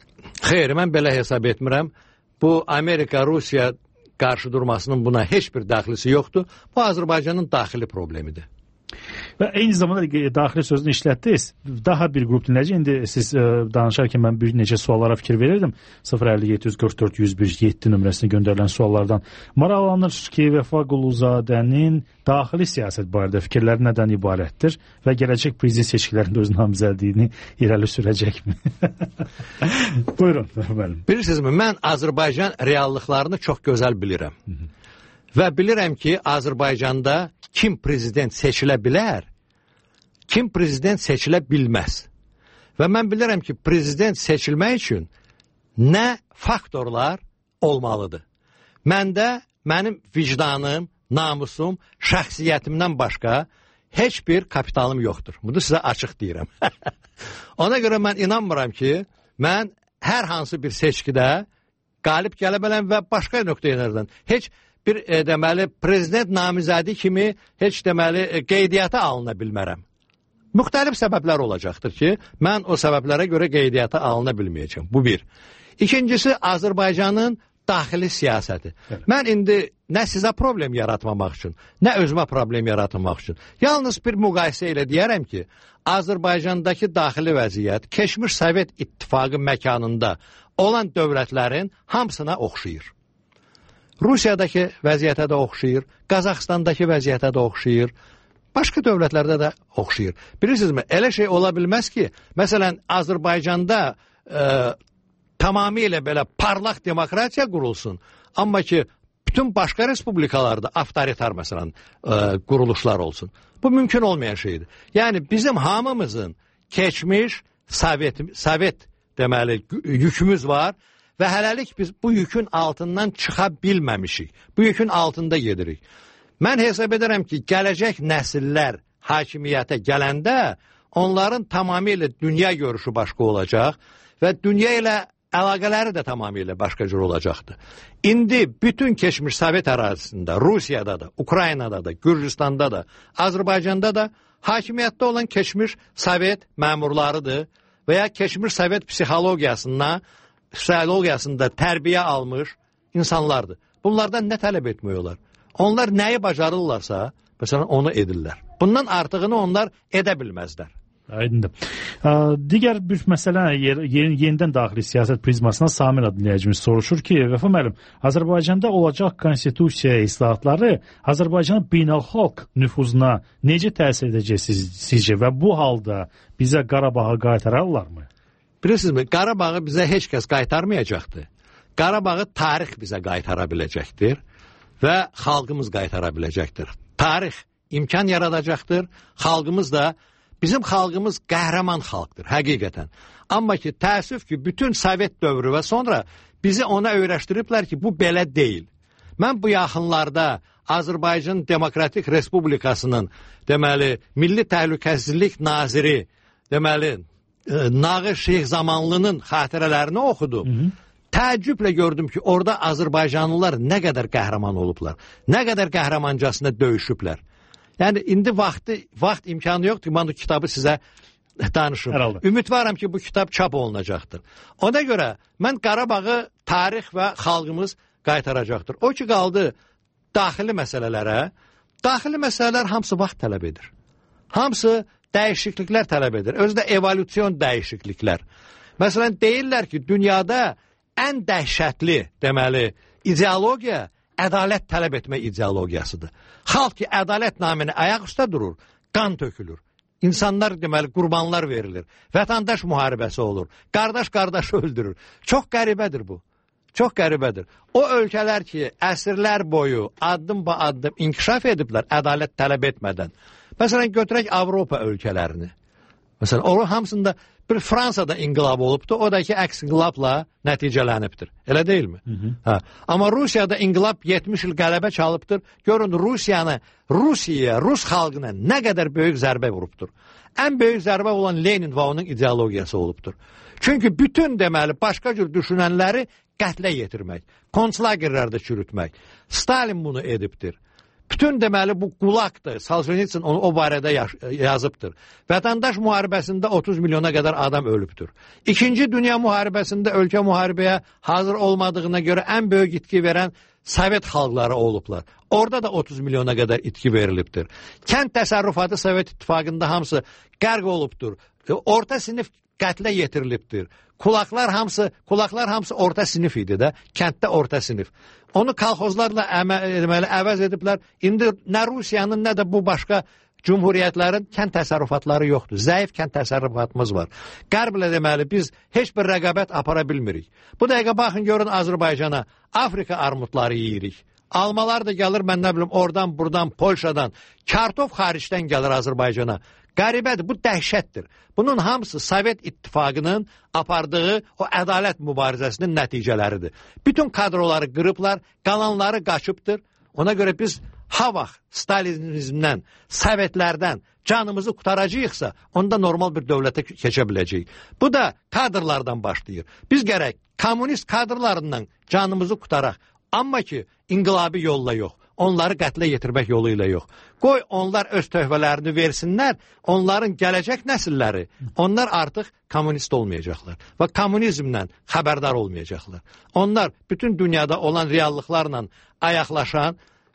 Speaker 3: Xeyr, mən belə hesab etmirəm. Bu Amerika-Rusiya qarşıdurmasının buna heç bir daxilisi yoxdur. Bu Azərbaycanın daxili problemidir.
Speaker 1: Və eyni zamanda daxili sözünü işlətdiniz. Daha bir qrup dinləyici, indi siz ə, danışarkən mən bir neçə suallara fikir verirdim. sıfır əlli yeddi yüz qırx dörd yüz bir yeddi nömrəsinə göndərilən suallardan. Maraqlanır ki, Vəfa Quluzadənin daxili siyasət barədə fikirləri nədən ibarətdir və gələcək prezident seçkilərində öz namizədliyini irəli sürəcəkmi? Buyurun, müəllim.
Speaker 3: Bilirsinizmi, mən Azərbaycan reallıqlarını çox gözəl bilirəm. Hı -hı. Və bilirəm ki, Azərbaycanda kim prezident seçilə bilər, kim prezident seçilə bilməz. Və mən bilirəm ki, prezident seçilmək üçün nə faktorlar olmalıdır. Məndə mənim vicdanım, namusum, şəxsiyyətimdən başqa heç bir kapitalım yoxdur. Bunu sizə açıq deyirəm. Ona görə mən inanmıram ki, mən hər hansı bir seçkidə qalib gələ biləm və başqa nöqtə-nəzərdən heç bir e, deməli prezident namizədi kimi heç deməli e, qeydiyyata alına bilmərəm. Müxtəlif səbəblər olacaqdır ki, mən o səbəblərə görə qeydiyyata alına bilməyəcəm. Bu bir. İkincisi, Azərbaycanın daxili siyasəti. Evet. Mən indi nə sizə problem yaratmamaq üçün, nə özümə problem yaratmamaq üçün. Yalnız bir müqayisə ilə deyərəm ki, Azərbaycandakı daxili vəziyyət keçmiş Sovet İttifaqı məkanında olan dövlətlərin hamısına oxşayır. Rusiyadakı vəziyyətə də oxşayır, Qazaxstandakı vəziyyətə də oxşayır, başqa dövlətlərdə də oxşayır. Bilirsinizmi, elə şey ola bilməz ki, məsələn, Azərbaycanda e, tamamilə belə parlaq demokratiya qurulsun, amma ki, bütün başqa respublikalarda avtoritar, məsələn, e, quruluşlar olsun. Bu mümkün olmayan şeydir. Yəni, bizim hamımızın keçmiş Sovet, Sovet deməli, yükümüz var, və hələlik biz bu yükün altından çıxa bilməmişik. Bu yükün altında gedirik. Mən hesab edirəm ki, gələcək nəsillər hakimiyyətə gələndə onların tamamilə dünya görüşü başqa olacaq və dünya ilə əlaqələri də tamamilə başqa cür olacaqdır. İndi bütün keçmiş Sovet ərazisində, Rusiyada da, Ukraynada da, Gürcüstanda da, Azərbaycanda da hakimiyyətdə olan keçmiş Sovet məmurlarıdır və ya keçmiş Sovet psixologiyasına psixologiyasında tərbiyə almış insanlardır. Bunlardan nə tələb etmək olar? Onlar nəyi bacarırlarsa, məsələn, onu edirlər. Bundan artığını onlar edə bilməzlər.
Speaker 1: Aydındır. Digər bir məsələ yenidən daxili siyasət prizmasına Samir adlı dinləyicimiz soruşur ki, Vəfa müəllim, Azərbaycanda olacaq konstitusiya islahatları Azərbaycanın beynəlxalq nüfuzuna necə təsir edəcək sizcə və bu halda bizə Qarabağı qaytararlarmı?
Speaker 3: Bilirsinizmi, Qarabağı bizə heç kəs qaytarmayacaqdır. Qarabağı tarix bizə qaytara biləcəkdir və xalqımız qaytara biləcəkdir. Tarix imkan yaradacaqdır, xalqımız da bizim xalqımız qəhrəman xalqdır, həqiqətən. Amma ki, təəssüf ki, bütün Sovet dövrü və sonra bizi ona öyrəşdiriblər ki, bu belə deyil. Mən bu yaxınlarda Azərbaycan Demokratik Respublikasının, deməli, Milli Təhlükəsizlik Naziri, deməli, Nağı Şeyx Zamanlının xatirələrini oxudum. Hı -hı. Təəccüblə gördüm ki, orada Azərbaycanlılar nə qədər qəhrəman olublar, nə qədər qəhrəmancasına döyüşüblər. Yəni, indi vaxtı, vaxt imkanı yoxdur ki, mən bu kitabı sizə danışım. Herhalde. Ümidvaram ki, bu kitab çap olunacaqdır. Ona görə mən Qarabağı tarix və xalqımız qaytaracaqdır. O ki, qaldı daxili məsələlərə, daxili məsələlər hamısı vaxt tələb edir. Hamısı dəyişikliklər tələb edir. Özü də evolüsyon dəyişikliklər. Məsələn, deyirlər ki, dünyada ən dəhşətli, deməli, ideologiya ədalət tələb etmə ideologiyasıdır. Xalq ki, ədalət naminə ayaq üstə durur, qan tökülür. İnsanlar, deməli, qurbanlar verilir. Vətəndaş müharibəsi olur. Qardaş qardaşı öldürür. Çox qəribədir bu. Çox qəribədir. O ölkələr ki, əsrlər boyu addım ba addım inkişaf ediblər ədalət tələb etmədən. Məsələn, götürək Avropa ölkələrini. Məsələn, onun hamısında bir Fransada inqilab olubdur, o da ki, əks inqilabla nəticələnibdir. Elə deyilmi? Hı -hı. Hə. Amma Rusiyada inqilab yetmiş il qələbə çalıbdır. Görün, Rusiyanı, Rusiyaya, Rus xalqına nə qədər böyük zərbə vurubdur. Ən böyük zərbə olan Lenin və onun ideologiyası olubdur. Çünki bütün, deməli, başqa cür düşünənləri qətlə yetirmək, konslagerlərdə çürütmək. Stalin bunu edibdir. Bütün, deməli, bu qulaqdır. Solzhenitsin onu o barədə yazıbdır. Vətəndaş müharibəsində otuz milyona qədər adam ölübdür. İkinci Dünya müharibəsində ölkə müharibəyə hazır olmadığına görə ən böyük itki verən Sovet xalqları olublar. Orada da otuz milyona qədər itki verilibdir. Kənd təsərrüfatı Sovet İttifaqında hamısı qərq olubdur. Orta sinif qətlə yetirilibdir. Kulaqlar hamısı, kulaqlar hamısı orta sinif idi də, kənddə orta sinif. Onu kolxozlarla əməli əvəz ediblər. İndi nə Rusiyanın, nə də bu başqa cumhuriyyətlərin kənd təsərrüfatları yoxdur. Zəif kənd təsərrüfatımız var. Qərblə deməli biz heç bir rəqabət apara bilmirik. Bu dəqiqə baxın, görün Azərbaycana Afrika armudları yeyirik. Almalar da gəlir, mən nə bilim, oradan, buradan, Polşadan. Kartof xaricdən gəlir Azərbaycana. Qəribədir, bu dəhşətdir. Bunun hamısı Sovet İttifaqının apardığı o ədalət mübarizəsinin nəticələridir. Bütün kadroları qırıblar, qalanları qaçıbdır. Ona görə biz ha vaxt Stalinizmdən, Sovetlərdən canımızı qutaracağıqsa, onda normal bir dövlətə keçə biləcəyik. Bu da kadrlardan başlayır. Biz gərək kommunist kadrlarından canımızı qutaraq. Amma ki, inqilabi yolla yox. Onları qətlə yetirmək yolu ilə yox. Qoy onlar öz töhvələrini versinlər, onların gələcək nəsilləri, onlar artıq kommunist olmayacaqlar və kommunizmlə xəbərdar olmayacaqlar. Onlar bütün dünyada olan reallıqlarla ayaqlaşan,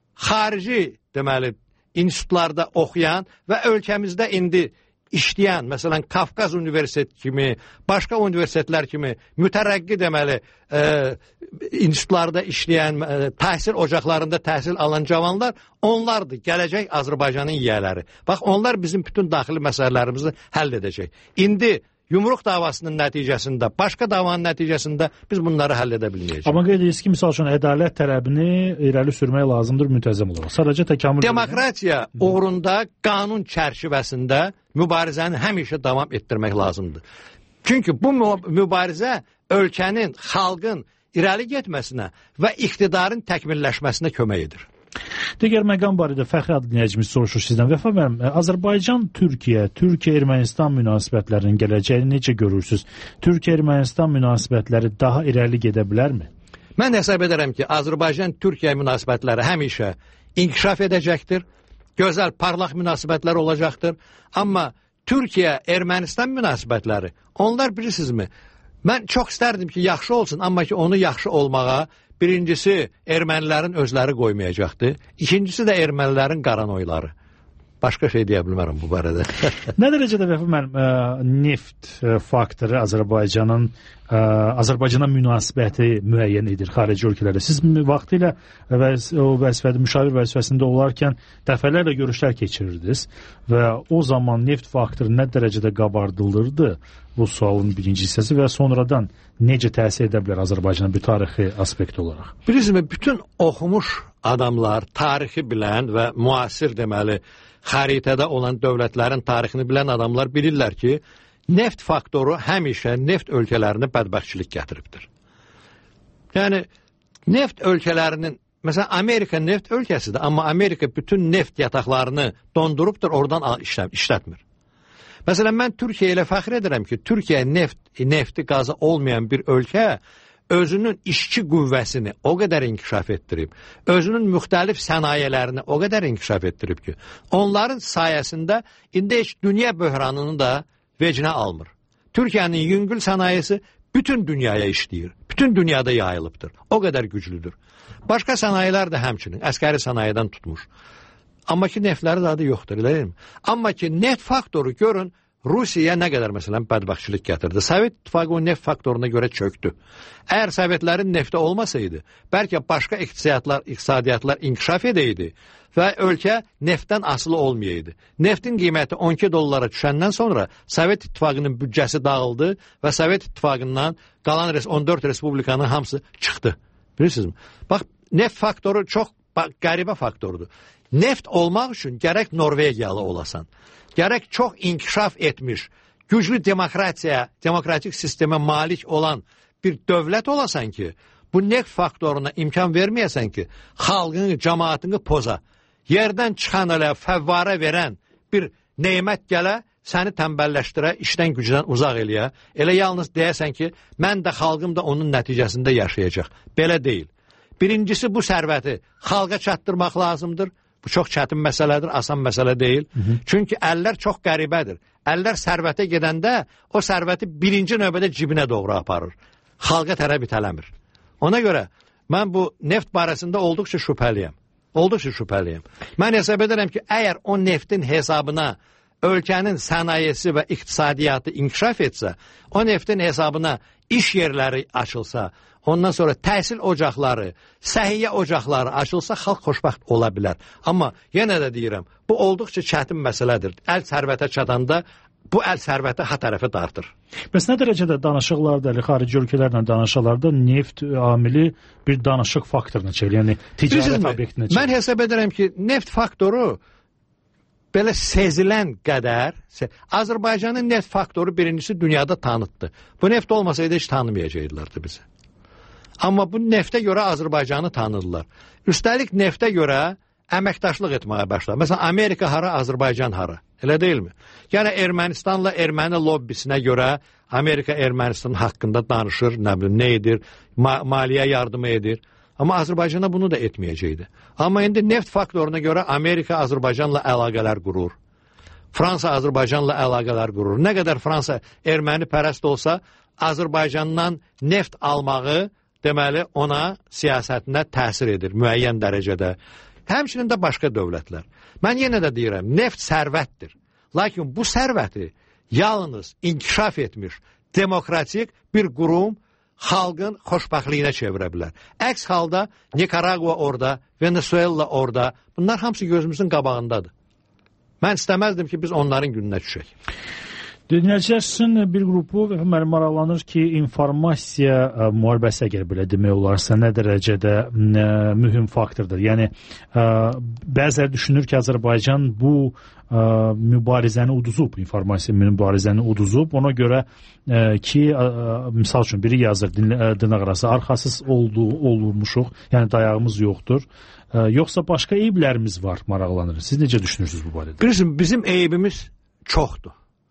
Speaker 3: xarici, deməli, institutlarda oxuyan və ölkəmizdə indi işləyən, məsələn, Qafqaz Universiteti kimi, başqa universitetlər kimi mütərəqqi, deməli, e, institutlarda işləyən, e, təhsil ocaqlarında təhsil alan cavanlar, onlardır, gələcək Azərbaycanın yiyələri. Bax, onlar bizim bütün daxili məsələlərimizi həll edəcək. İndi yumruq davasının nəticəsində, başqa davanın nəticəsində biz bunları həll edə bilməyəcəyik.
Speaker 1: Amma qeyd edirsiniz ki, misal üçün, ədalət tələbini irəli sürmək lazımdır müntəzəm olaraq. Sadəcə təkamül...
Speaker 3: Demokratiya uğrunda qanun çərçivəsində mübarizəni həmişə davam etdirmək lazımdır. Çünki bu mübarizə ölkənin, xalqın irəli getməsinə və iqtidarın təkmilləşməsinə kömək edir.
Speaker 1: Digər məqam barədə Fəxri adlı dinləyicimiz soruşur sizdən. Vəfa müəllim, Azərbaycan-Türkiyə, Türkiyə-Ermənistan münasibətlərinin gələcəyini necə görürsünüz? Türkiyə-Ermənistan münasibətləri daha irəli gedə bilərmi?
Speaker 3: Mən hesab edərəm ki, Azərbaycan-Türkiyə münasibətləri həmişə inkişaf edəcəkdir. Gözəl, parlaq münasibətlər olacaqdır. Amma Türkiyə-Ermənistan münasibətləri, onlar bilirsinizmi? Mən çox istərdim ki, yaxşı olsun, amma ki, onu yaxşı olmağa birincisi ermənilərin özləri qoymayacaqdır. İkincisi də ermənilərin qaranoyları. Başqa şey deyə bilmərəm bu barədə.
Speaker 1: Nə dərəcədə Vəfa müəllim, neft faktoru Azərbaycanın ə, Azərbaycana münasibəti müəyyən edir xarici ölkələrdə? Siz vaxtilə və o vəzifədə müşavir vəzifəsində olarkən dəfələrlə görüşlər keçirirdiniz və o zaman neft faktoru nə dərəcədə qabardılırdı? Bu sualın birinci hissəsi və sonradan necə təsir edə bilər Azərbaycana bir tarixi aspekt olaraq?
Speaker 3: Bilirsiniz, bütün oxumuş adamlar, tarixi bilən və müasir deməli xəritədə olan dövlətlərin tarixini bilən adamlar bilirlər ki, neft faktoru həmişə neft ölkələrinə bədbəxtçilik gətiribdir. Yəni, neft ölkələrinin, məsələn, Amerika neft ölkəsidir, amma Amerika bütün neft yataqlarını dondurubdur, oradan işlətmir. Məsələn, mən Türkiyə ilə fəxr edirəm ki, Türkiyə neft, nefti qazı olmayan bir ölkə özünün işçi qüvvəsini o qədər inkişaf etdirib, özünün müxtəlif sənayələrini o qədər inkişaf etdirib ki, onların sayəsində indi heç dünya böhranını da vecinə almır. Türkiyənin yüngül sənayesi bütün dünyaya işləyir, bütün dünyada yayılıbdır, o qədər güclüdür. Başqa sənayilər də həmçinin, əskəri sənayedən tutmuş. Amma ki, neftləri adı yoxdur, elə deyilmi? Amma ki, neft faktoru görün, Rusiyaya nə qədər məsələn bədbəxtçilik gətirdi. Sovet İttifaqı o neft faktoruna görə çöktü. Əgər Sovetlərin nefti olmasaydı, bəlkə başqa iqtisadiyyatlar, iqtisadiyyatlar inkişaf edəydi və ölkə neftdən asılı olmayaydı. Neftin qiyməti on iki dollara düşəndən sonra Sovet İttifaqının büdcəsi dağıldı və Sovet İttifaqından qalan on dörd respublikanın hamısı çıxdı. Bilirsinizmi? Bax, neft faktoru çox qəribə faktordur. Neft olmaq üçün gərək Norvegiyalı olasan. Gərək çox inkişaf etmiş, güclü demokratiya, demokratik sistemə malik olan bir dövlət olasan ki, bu neft faktoruna imkan verməyəsən ki, xalqını, cəmaatını poza, yerdən çıxan elə fəvvarə verən bir neymət gələ, səni tənbəlləşdirə, işdən gücdən uzaq eləyə, elə yalnız deyəsən ki, mən də xalqım da onun nəticəsində yaşayacaq. Belə deyil. Birincisi, bu sərvəti xalqa çatdırmaq lazımdır. Bu çox çətin məsələdir, asan məsələ deyil. Hı -hı. Çünki əllər çox qəribədir. Əllər sərvətə gedəndə o sərvəti birinci növbədə cibinə doğru aparır. Xalqa tərəf itələmir. Ona görə mən bu neft barəsində olduqca şübhəliyəm. Olduqca şübhəliyəm. Mən hesab edirəm ki, əgər o neftin hesabına ölkənin sənayesi və iqtisadiyyatı inkişaf etsə, o neftin hesabına iş yerləri açılsa, ondan sonra təhsil ocaqları, səhiyyə ocaqları açılsa, xalq xoşbəxt ola bilər. Amma yenə də deyirəm, bu olduqca çətin məsələdir. Əl sərvətə çatanda bu əl sərvəti ha tərəfə dartır.
Speaker 1: Bəs nə dərəcədə danışıqlarda, xarici ölkələrlə danışıqlarda neft amili bir danışıq faktoruna çevrilir, yəni ticarət obyektinə çevrilir?
Speaker 3: Mən hesab edirəm ki, neft faktoru belə sezilən qədər, Azərbaycanın neft faktoru birincisi dünyada tanıtdı. Bu neft olmasaydı heç tanımayacaqlardı bizi. Amma bu neftə görə Azərbaycanı tanıdılar. Üstəlik neftə görə əməkdaşlıq etməyə başladı. Məsələn, Amerika hara, Azərbaycan hara. Elə deyilmi? Yəni Ermənistanla erməni lobbisinə görə Amerika Ermənistan haqqında danışır, nə bilim, nə edir, ma maliyyə yardımı edir. Amma Azərbaycana bunu da etməyəcəkdi. Amma indi neft faktoruna görə Amerika Azərbaycanla əlaqələr qurur. Fransa Azərbaycanla əlaqələr qurur. Nə qədər Fransa erməni pərəst olsa, Azərbaycandan neft almağı deməli ona siyasətinə təsir edir müəyyən dərəcədə. Həmçinin də başqa dövlətlər. Mən yenə də deyirəm, neft sərvətdir. Lakin bu sərvəti yalnız inkişaf etmiş, demokratik bir qurum xalqın xoşbəxtliyinə çevirə bilər. Əks halda Nikaragua orada, Venezuela orada, bunlar hamısı gözümüzün qabağındadır. Mən istəməzdim ki, biz onların gününə düşək.
Speaker 1: Dinləyicilər, sizin bir qrupu müəllim maraqlanır ki, informasiya müharibəsi, əgər belə demək olarsa, nə dərəcədə ə, mühüm faktordur. Yəni, ə, bəziləri düşünür ki, Azərbaycan bu ə, mübarizəni uduzub, informasiya mübarizəni uduzub. Ona görə ə, ki, ə, misal üçün biri yazır, dırnaqarası arxasız oldu, olurmuşuq, yəni dayağımız yoxdur. Ə, yoxsa başqa eyblərimiz var, maraqlanır. Siz necə düşünürsünüz bu barədə?
Speaker 3: Bilirsiniz, bizim eybimiz çoxdur.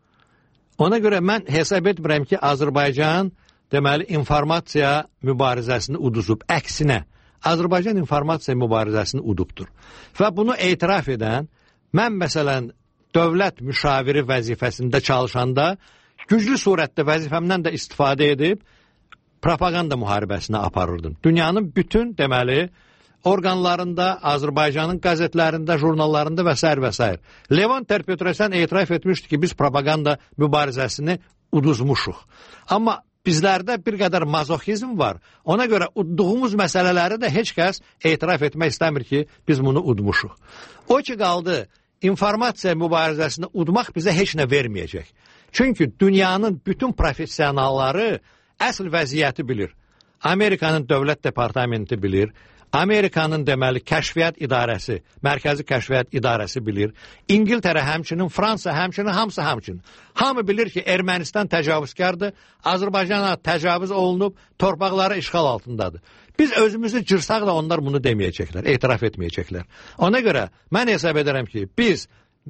Speaker 3: Ona görə mən hesab etmirəm ki, Azərbaycan deməli informasiya mübarizəsini uduzub. Əksinə, Azərbaycan informasiya mübarizəsini udubdur. Və bunu etiraf edən, mən məsələn dövlət müşaviri vəzifəsində çalışanda güclü surətdə vəzifəmdən də istifadə edib propaganda müharibəsini aparırdım. Dünyanın bütün deməli orqanlarında, Azərbaycanın qəzetlərində, jurnallarında və s. və s. Levon Ter-Petrosyan etiraf etmişdi ki, biz propaganda mübarizəsini uduzmuşuq. Amma bizlərdə bir qədər mazoxizm var. Ona görə udduğumuz məsələləri də heç kəs etiraf etmək istəmir ki, biz bunu udmuşuq. O ki qaldı, informasiya mübarizəsini udmaq bizə heç nə verməyəcək. Çünki dünyanın bütün professionalları əsl vəziyyəti bilir. Amerikanın dövlət departamenti bilir, Amerikanın deməli kəşfiyyat idarəsi, mərkəzi kəşfiyyat idarəsi bilir, İngiltərə həmçinin, Fransa həmçinin, hamısı həmçinin. Hamı bilir ki, Ermənistan təcavüzkardır, Azərbaycana təcavüz olunub, torpaqları işğal altındadır. Biz özümüzü cırsaq da onlar bunu deməyəcəklər, etiraf etməyəcəklər. Ona görə mən hesab edirəm ki, biz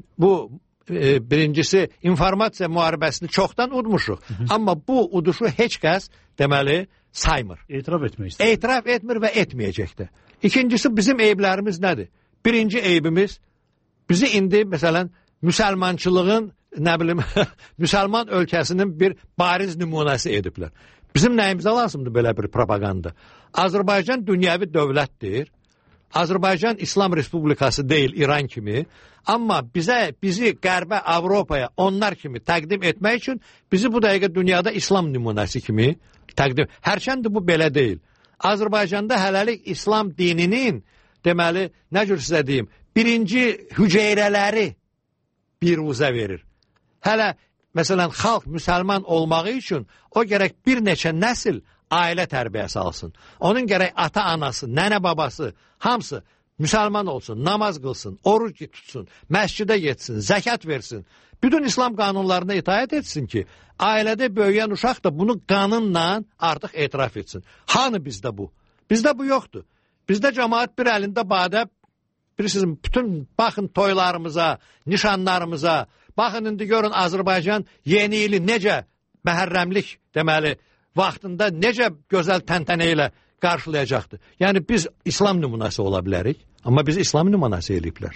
Speaker 3: bu e, birincisi informasiya müharibəsini çoxdan udmuşuq. Hı -hı. Amma bu uduşu heç kəs deməli saymır.
Speaker 1: Etiraf etmək istəyir.
Speaker 3: Etiraf etmir və etməyəcəkdir. İkincisi bizim eyblərimiz nədir? Birinci eybimiz bizi indi məsələn müsəlmançılığın nə bilim müsəlman ölkəsinin bir bariz nümunəsi ediblər. Bizim nəyimizə lazımdır belə bir propaganda? Azərbaycan dünyəvi dövlətdir. Azərbaycan İslam Respublikası deyil İran kimi. Amma bizə bizi Qərbə, Avropaya onlar kimi təqdim etmək üçün bizi bu dəqiqə dünyada İslam nümunəsi kimi təqdim. Hərçənd bu belə deyil. Azərbaycanda hələlik İslam dininin deməli, nə cür sizə deyim, birinci hüceyrələri bir uza verir. Hələ məsələn xalq müsəlman olmağı üçün o gərək bir neçə nəsil ailə tərbiyəsi alsın. Onun gərək ata-anası, nənə-babası hamısı müsəlman olsun, namaz qılsın, oruç tutsun, məscidə getsin, zəkat versin. Bütün İslam qanunlarına itaət etsin ki, ailədə böyüyən uşaq da bunu qanunla artıq etiraf etsin. Hanı bizdə bu? Bizdə bu yoxdur. Bizdə cəmaət bir əlində badə, bilirsiniz, bütün baxın toylarımıza, nişanlarımıza, baxın indi görün Azərbaycan yeni ili necə məhərrəmlik deməli, vaxtında necə gözəl təntənə ilə qarşılayacaqdır. Yəni biz İslam nümunəsi ola bilərik, amma biz İslam nümunəsi eləyiblər.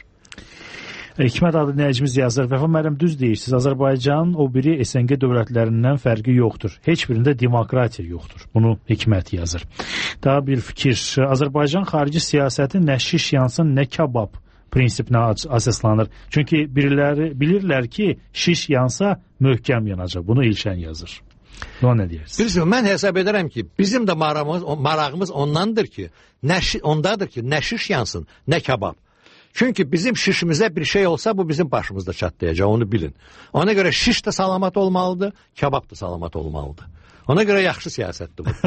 Speaker 1: Hikmət adlı dinləyicimiz yazır. Vəfa müəllim düz deyirsiniz. Azərbaycanın o biri S N G dövlətlərindən fərqi yoxdur. Heç birində demokratiya yoxdur. Bunu Hikmət yazır. Daha bir fikir. Azərbaycan xarici siyasəti nə şiş yansın, nə kabab prinsipinə əsaslanır. Çünki biriləri bilirlər ki, şiş yansa möhkəm yanacaq. Bunu İlşən yazır. O nə deyirsiniz?
Speaker 3: Bilirsiniz, mən hesab edirəm ki, bizim də marağımız, marağımız ondandır ki, nə, ondadır ki, nə şiş yansın, nə kabab. Çünki bizim şişimizə bir şey olsa, bu bizim başımızda çatlayacaq, onu bilin. Ona görə şiş də salamat olmalıdır, kabab da salamat olmalıdır. Ona görə yaxşı siyasətdir bu.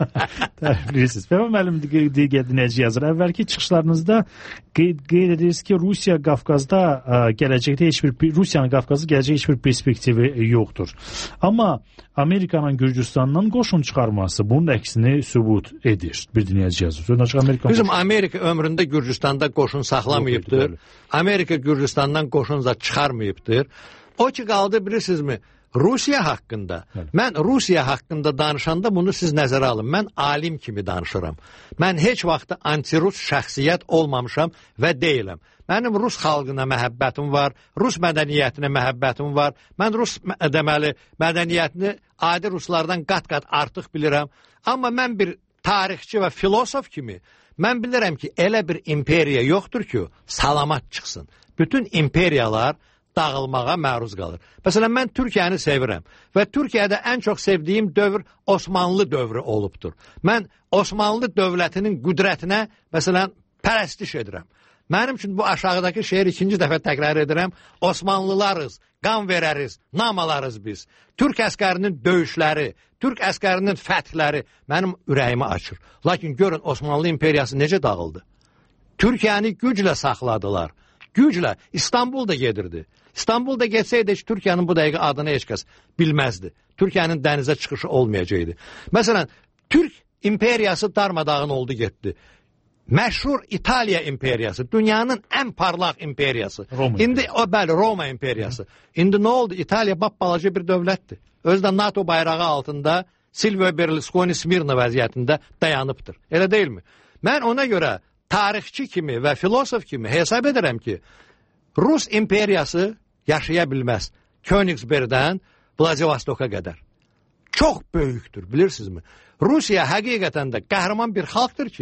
Speaker 1: Bilirsiniz. Vəfa müəllim digər dinləyici yazır. Əvvəlki çıxışlarınızda qeyd, qeyd edirsiniz ki, Rusiya Qafqazda ə, gələcəkdə heç bir Rusiyanın Qafqazı gələcək heç bir perspektivi yoxdur. Amma Amerikanın Gürcüstandan qoşun çıxarması bunun əksini sübut edir. Bir dinləyici yazır. Amerika
Speaker 3: Bizim Amerika ömründə Gürcüstanda qoşun saxlamayıbdır. Amerika Gürcüstandan qoşun da çıxarmayıbdır. O ki qaldı, bilirsinizmi? Rusiya haqqında, evet. Mən Rusiya haqqında danışanda bunu siz nəzərə alın. Mən alim kimi danışıram. Mən heç vaxt anti-Rus şəxsiyyət olmamışam və deyiləm. Mənim Rus xalqına məhəbbətim var, Rus mədəniyyətinə məhəbbətim var. Mən Rus deməli mədəniyyətini adi Ruslardan qat-qat artıq bilirəm. Amma mən bir tarixçi və filosof kimi mən bilirəm ki, elə bir imperiya yoxdur ki, salamat çıxsın. Bütün imperiyalar dağılmağa məruz qalır. Məsələn, mən Türkiyəni sevirəm və Türkiyədə ən çox sevdiyim dövr Osmanlı dövrü olubdur. Mən Osmanlı dövlətinin qüdrətinə, məsələn, pərəstiş edirəm. Mənim üçün bu aşağıdakı şeir ikinci dəfə təkrar edirəm. Osmanlılarız, qan verəriz, namalarız biz. Türk əskərinin döyüşləri, Türk əskərinin fəthləri mənim ürəyimi açır. Lakin görün, Osmanlı imperiyası necə dağıldı? Türkiyəni güclə saxladılar. Güclə İstanbul da gedirdi. İstanbul da getsəydi heç Türkiyənin bu dəqiqə adını heç kəs bilməzdi. Türkiyənin dənizə çıxışı olmayacaqdı. Məsələn, Türk imperiyası darmadağın oldu getdi. Məşhur İtaliya imperiyası, dünyanın ən parlaq imperiyası.
Speaker 1: Roma
Speaker 3: İndi o bəli Roma imperiyası. Hı. İndi nə oldu? İtaliya balaca bir dövlətdir. Özdə NATO bayrağı altında Silvio Berlusconi Smirna vəziyyətində dayanıbdır. Elə deyilmi? Mən ona görə tarixçi kimi və filosof kimi hesab edirəm ki, Rus imperiyası yaşaya bilməz. Königsbergdən Vladivostoka qədər. Çox böyükdür, bilirsinizmi? Rusiya həqiqətən də qəhrəman bir xalqdır ki,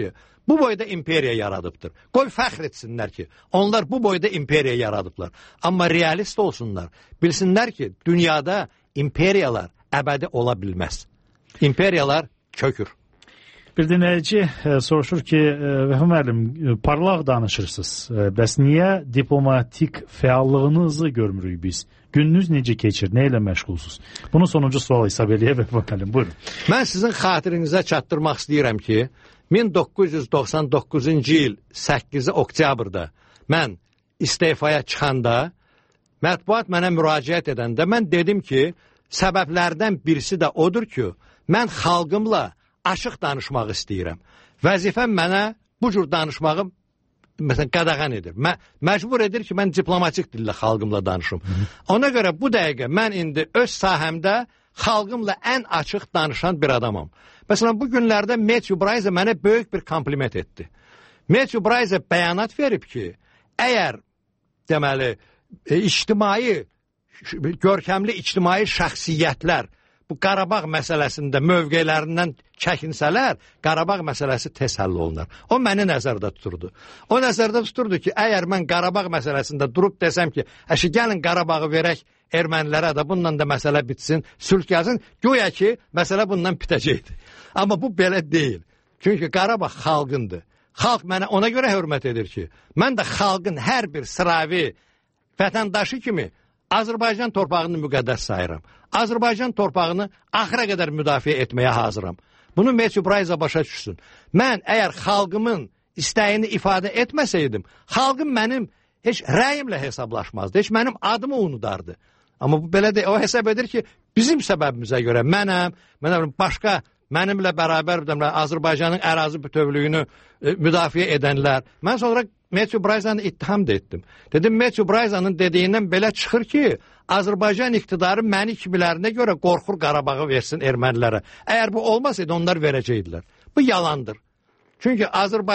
Speaker 3: bu boyda imperiya yaradıbdır. Qoy fəxr etsinlər ki, onlar bu boyda imperiya yaradıblar. Amma realist olsunlar. Bilsinlər ki, dünyada imperiyalar əbədi ola bilməz. İmperiyalar kökür.
Speaker 1: Bir dinləyici e, soruşur ki, e, Vəfa müəllim, e, parlaq danışırsınız. E, bəs niyə diplomatik fəallığınızı görmürük biz? Gününüz necə keçir? Nə ilə məşğulsuz? Bunu sonuncu sual hesab eləyə Vəfa müəllim. Buyurun.
Speaker 3: Mən sizin xatirinizə çatdırmaq istəyirəm ki, min doqquz yüz doxsan doqquzuncu il səkkizi oktyabrda mən istefaya çıxanda, mətbuat mənə müraciət edəndə mən dedim ki, səbəblərdən birisi də odur ki, mən xalqımla açıq danışmaq istəyirəm. Vəzifəm mənə bu cür danışmağı məsələn, qadağan edir. Mə məcbur edir ki, mən diplomatik dillə xalqımla danışım. Ona görə bu dəqiqə mən indi öz sahəmdə xalqımla ən açıq danışan bir adamam. Məsələn, bu günlərdə Matthew Bryce mənə böyük bir kompliment etdi. Matthew Bryce bəyanat verib ki, əgər deməli, e, ictimai, görkəmli ictimai şəxsiyyətlər bu Qarabağ məsələsində mövqelərindən çəkinsələr, Qarabağ məsələsi tez həll olunar. O məni nəzərdə tuturdu. O nəzərdə tuturdu ki, əgər mən Qarabağ məsələsində durub desəm ki, əşi gəlin Qarabağı verək ermənilərə də, bundan da məsələ bitsin, sülh gəlsin, güya ki, məsələ bundan bitəcəkdir. Amma bu belə deyil. Çünki Qarabağ xalqındır. Xalq mənə ona görə hörmət edir ki, mən də xalqın hər bir sıravi vətəndaşı kimi Azərbaycan torpağını müqəddəs sayıram. Azərbaycan torpağını axıra qədər müdafiə etməyə hazıram. Bunu Matthew Bryce başa düşsün. Mən əgər xalqımın istəyini ifadə etməsəydim, xalqım mənim heç rəyimlə hesablaşmazdı, heç mənim adımı unudardı. Amma bu belə deyil, o hesab edir ki, bizim səbəbimizə görə mənəm, mənəm başqa mənimlə bərabər Azərbaycanın ərazi bütövlüyünü e, müdafiə edənlər. Mən sonra Matthew Bryce-ı ittiham da etdim. Dedim, Matthew Bryce-ın dediyindən belə çıxır ki, Azərbaycan iqtidarı məni kimilərinə görə qorxur Qarabağı versin ermənilərə. Əgər bu olmasaydı, onlar verəcəkdilər. Bu yalandır. Çünki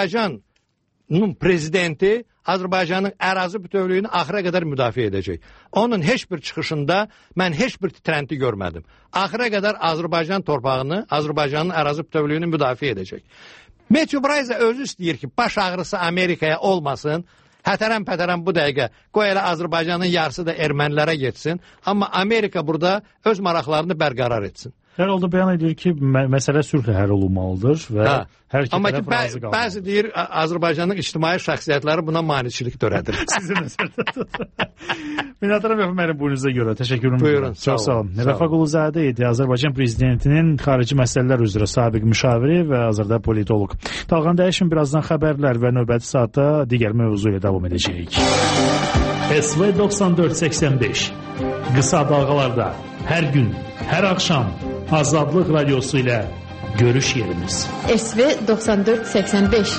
Speaker 3: Azərbaycanın prezidenti Azərbaycanın ərazi bütövlüyünü axıra qədər müdafiə edəcək. Onun heç bir çıxışında mən heç bir titrənti görmədim. Axıra qədər Azərbaycan torpağını, Azərbaycanın ərazi bütövlüyünü müdafiə edəcək. Matthew Bryce özü istəyir ki, baş ağrısı Amerikaya olmasın, hətərəm-pətərəm bu dəqiqə, qoy elə Azərbaycanın yarısı da ermənilərə getsin, amma Amerika burada öz maraqlarını bərqərar etsin.
Speaker 1: Hər halda bəyan edir ki, mə məsələ sülhlə həll olmalıdır və hə. Hər iki
Speaker 3: amma
Speaker 1: tərəf
Speaker 3: ki,
Speaker 1: razı qalmalıdır.
Speaker 3: Bəzi deyir, Azərbaycanın ictimai şəxsiyyətləri buna maniçilik törədir.
Speaker 1: Sizin nəzərdə tutun. Minnətdarım Vəfa müəllim, buyunuza görə. Təşəkkür ederim.
Speaker 3: Buyurun.
Speaker 1: Çox sağ olun. Vəfa Quluzadə idi, Azərbaycan prezidentinin xarici məsələlər üzrə sabiq müşaviri və hazırda politoloq. Dalğan dəyişin, birazdan xəbərlər və növbəti saatda digər mövzu ilə davam edəcəyik. S V doxsan dörd səksən beş qısa dalğalarda hər gün, hər axşam Azadlıq Radiosu ilə görüş yerimiz.
Speaker 6: S V doxsan dörd səksən beş.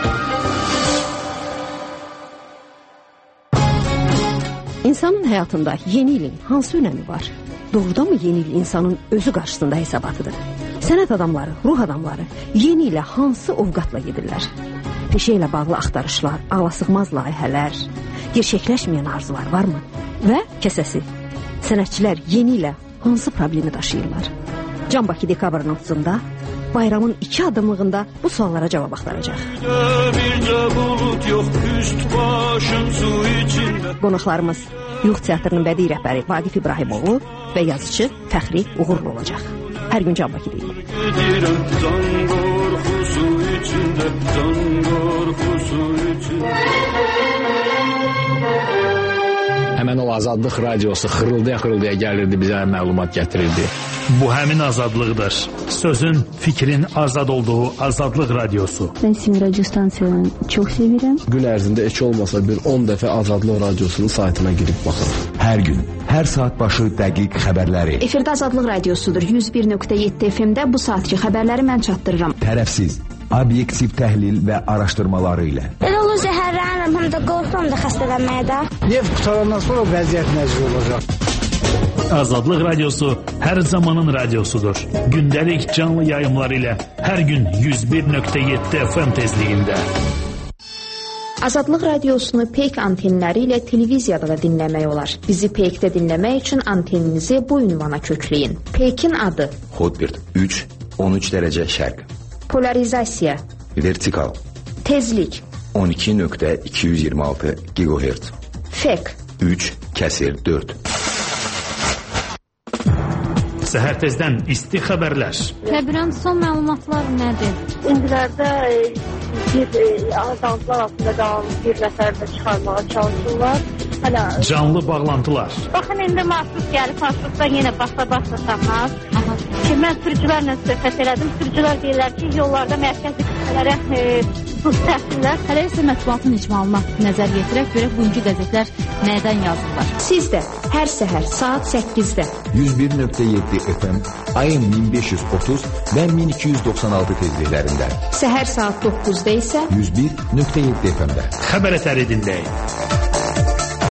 Speaker 7: İnsanın həyatında yeni ilin hansı önəmi var? Doğrudan mı yeni il insanın özü qarşısında hesabatıdır? Sənət adamları, ruh adamları yeni ilə hansı ovqatla gedirlər? Peşə ilə bağlı axtarışlar, ağlasığmaz layihələr, gerçəkləşməyən arzular varmı? Və kəsəsi, sənətçilər yeni ilə hansı problemi daşıyırlar? Can Bakı dekabrın otuzunda bayramın iki adımlığında bu suallara cavab axtaracaq. Qonaqlarımız Yuğ Teatrının bədii rəhbəri Vaqif İbrahimoğlu və yazıcı Fəxri Uğurlu olacaq. Hər gün Can Bakı deyil.
Speaker 8: Həmən o Azadlıq Radiosu xırıldaya-xırıldaya gəlirdi, bizə məlumat gətirirdi.
Speaker 1: Bu həmin azadlıqdır. Sözün, fikrin azad olduğu Azadlıq Radiosu.
Speaker 9: Ben sizin radyo stansiyalarını çok seviyorum.
Speaker 2: Gün ərzində heç olmasa bir on dəfə Azadlıq Radiosunun saytına girib baxın.
Speaker 10: Hər gün, hər saat başı dəqiq xəbərləri.
Speaker 9: Efirdə Azadlıq Radiosudur. yüz bir nöqtə yeddi F M-də bu saatki xəbərləri mən çatdırıram.
Speaker 10: Tərəfsiz, obyektiv təhlil və araşdırmaları ilə.
Speaker 11: Elə olur zəhərlənirəm, həm də qorxuram da xəstələnməyə də.
Speaker 12: Neft qutarandan sonra vəziyyət necə olacaq?
Speaker 1: Azadlıq Radiosu hər zamanın radiosudur. Gündəlik canlı yayımlar ilə hər gün yüz bir nöqtə yeddi F M tezliyində.
Speaker 6: Azadlıq Radiosunu Peyk antenləri ilə televiziyada da dinləmək olar. Bizi Peykdə dinləmək üçün anteninizi bu ünvana kökləyin. Peykin adı
Speaker 10: Hotbird üç on üç dərəcə şərq.
Speaker 6: Polarizasiya
Speaker 10: Vertikal
Speaker 6: Tezlik
Speaker 10: on iki nöqtə iki yüz iyirmi altı gigahertz.
Speaker 6: Fek
Speaker 10: üç kəsir dörd.
Speaker 1: Səhər tezdən isti xəbərlər.
Speaker 13: Təbirən son məlumatlar nədir?
Speaker 14: İndilərdə bir azantılar altında qalan bir nəfər də çıxarmağa çalışırlar. Hələ
Speaker 1: canlı bağlantılar.
Speaker 14: Baxın, indi marşrut gəlib, marşrutdan yenə basa-basa tapmaz. Ki, mən sürücülərlə söhbət elədim. Sürücülər deyirlər ki, yollarda mərkəzi qüsələrə buz təhsillər.
Speaker 13: Hələ isə mətbuatın icmalına nəzər yetirək, görək bugünkü qəzetlər nədən yazırlar.
Speaker 6: Siz də hər səhər saat səkkizdə
Speaker 10: yüz bir nöqtə yeddi F M, ayın min beş yüz otuz və min iki yüz doxsan altı tezliklərində.
Speaker 6: Səhər saat doqquzda isə
Speaker 10: yüz bir nöqtə yeddi F M-də.
Speaker 1: Xəbər əsəri dinləyin.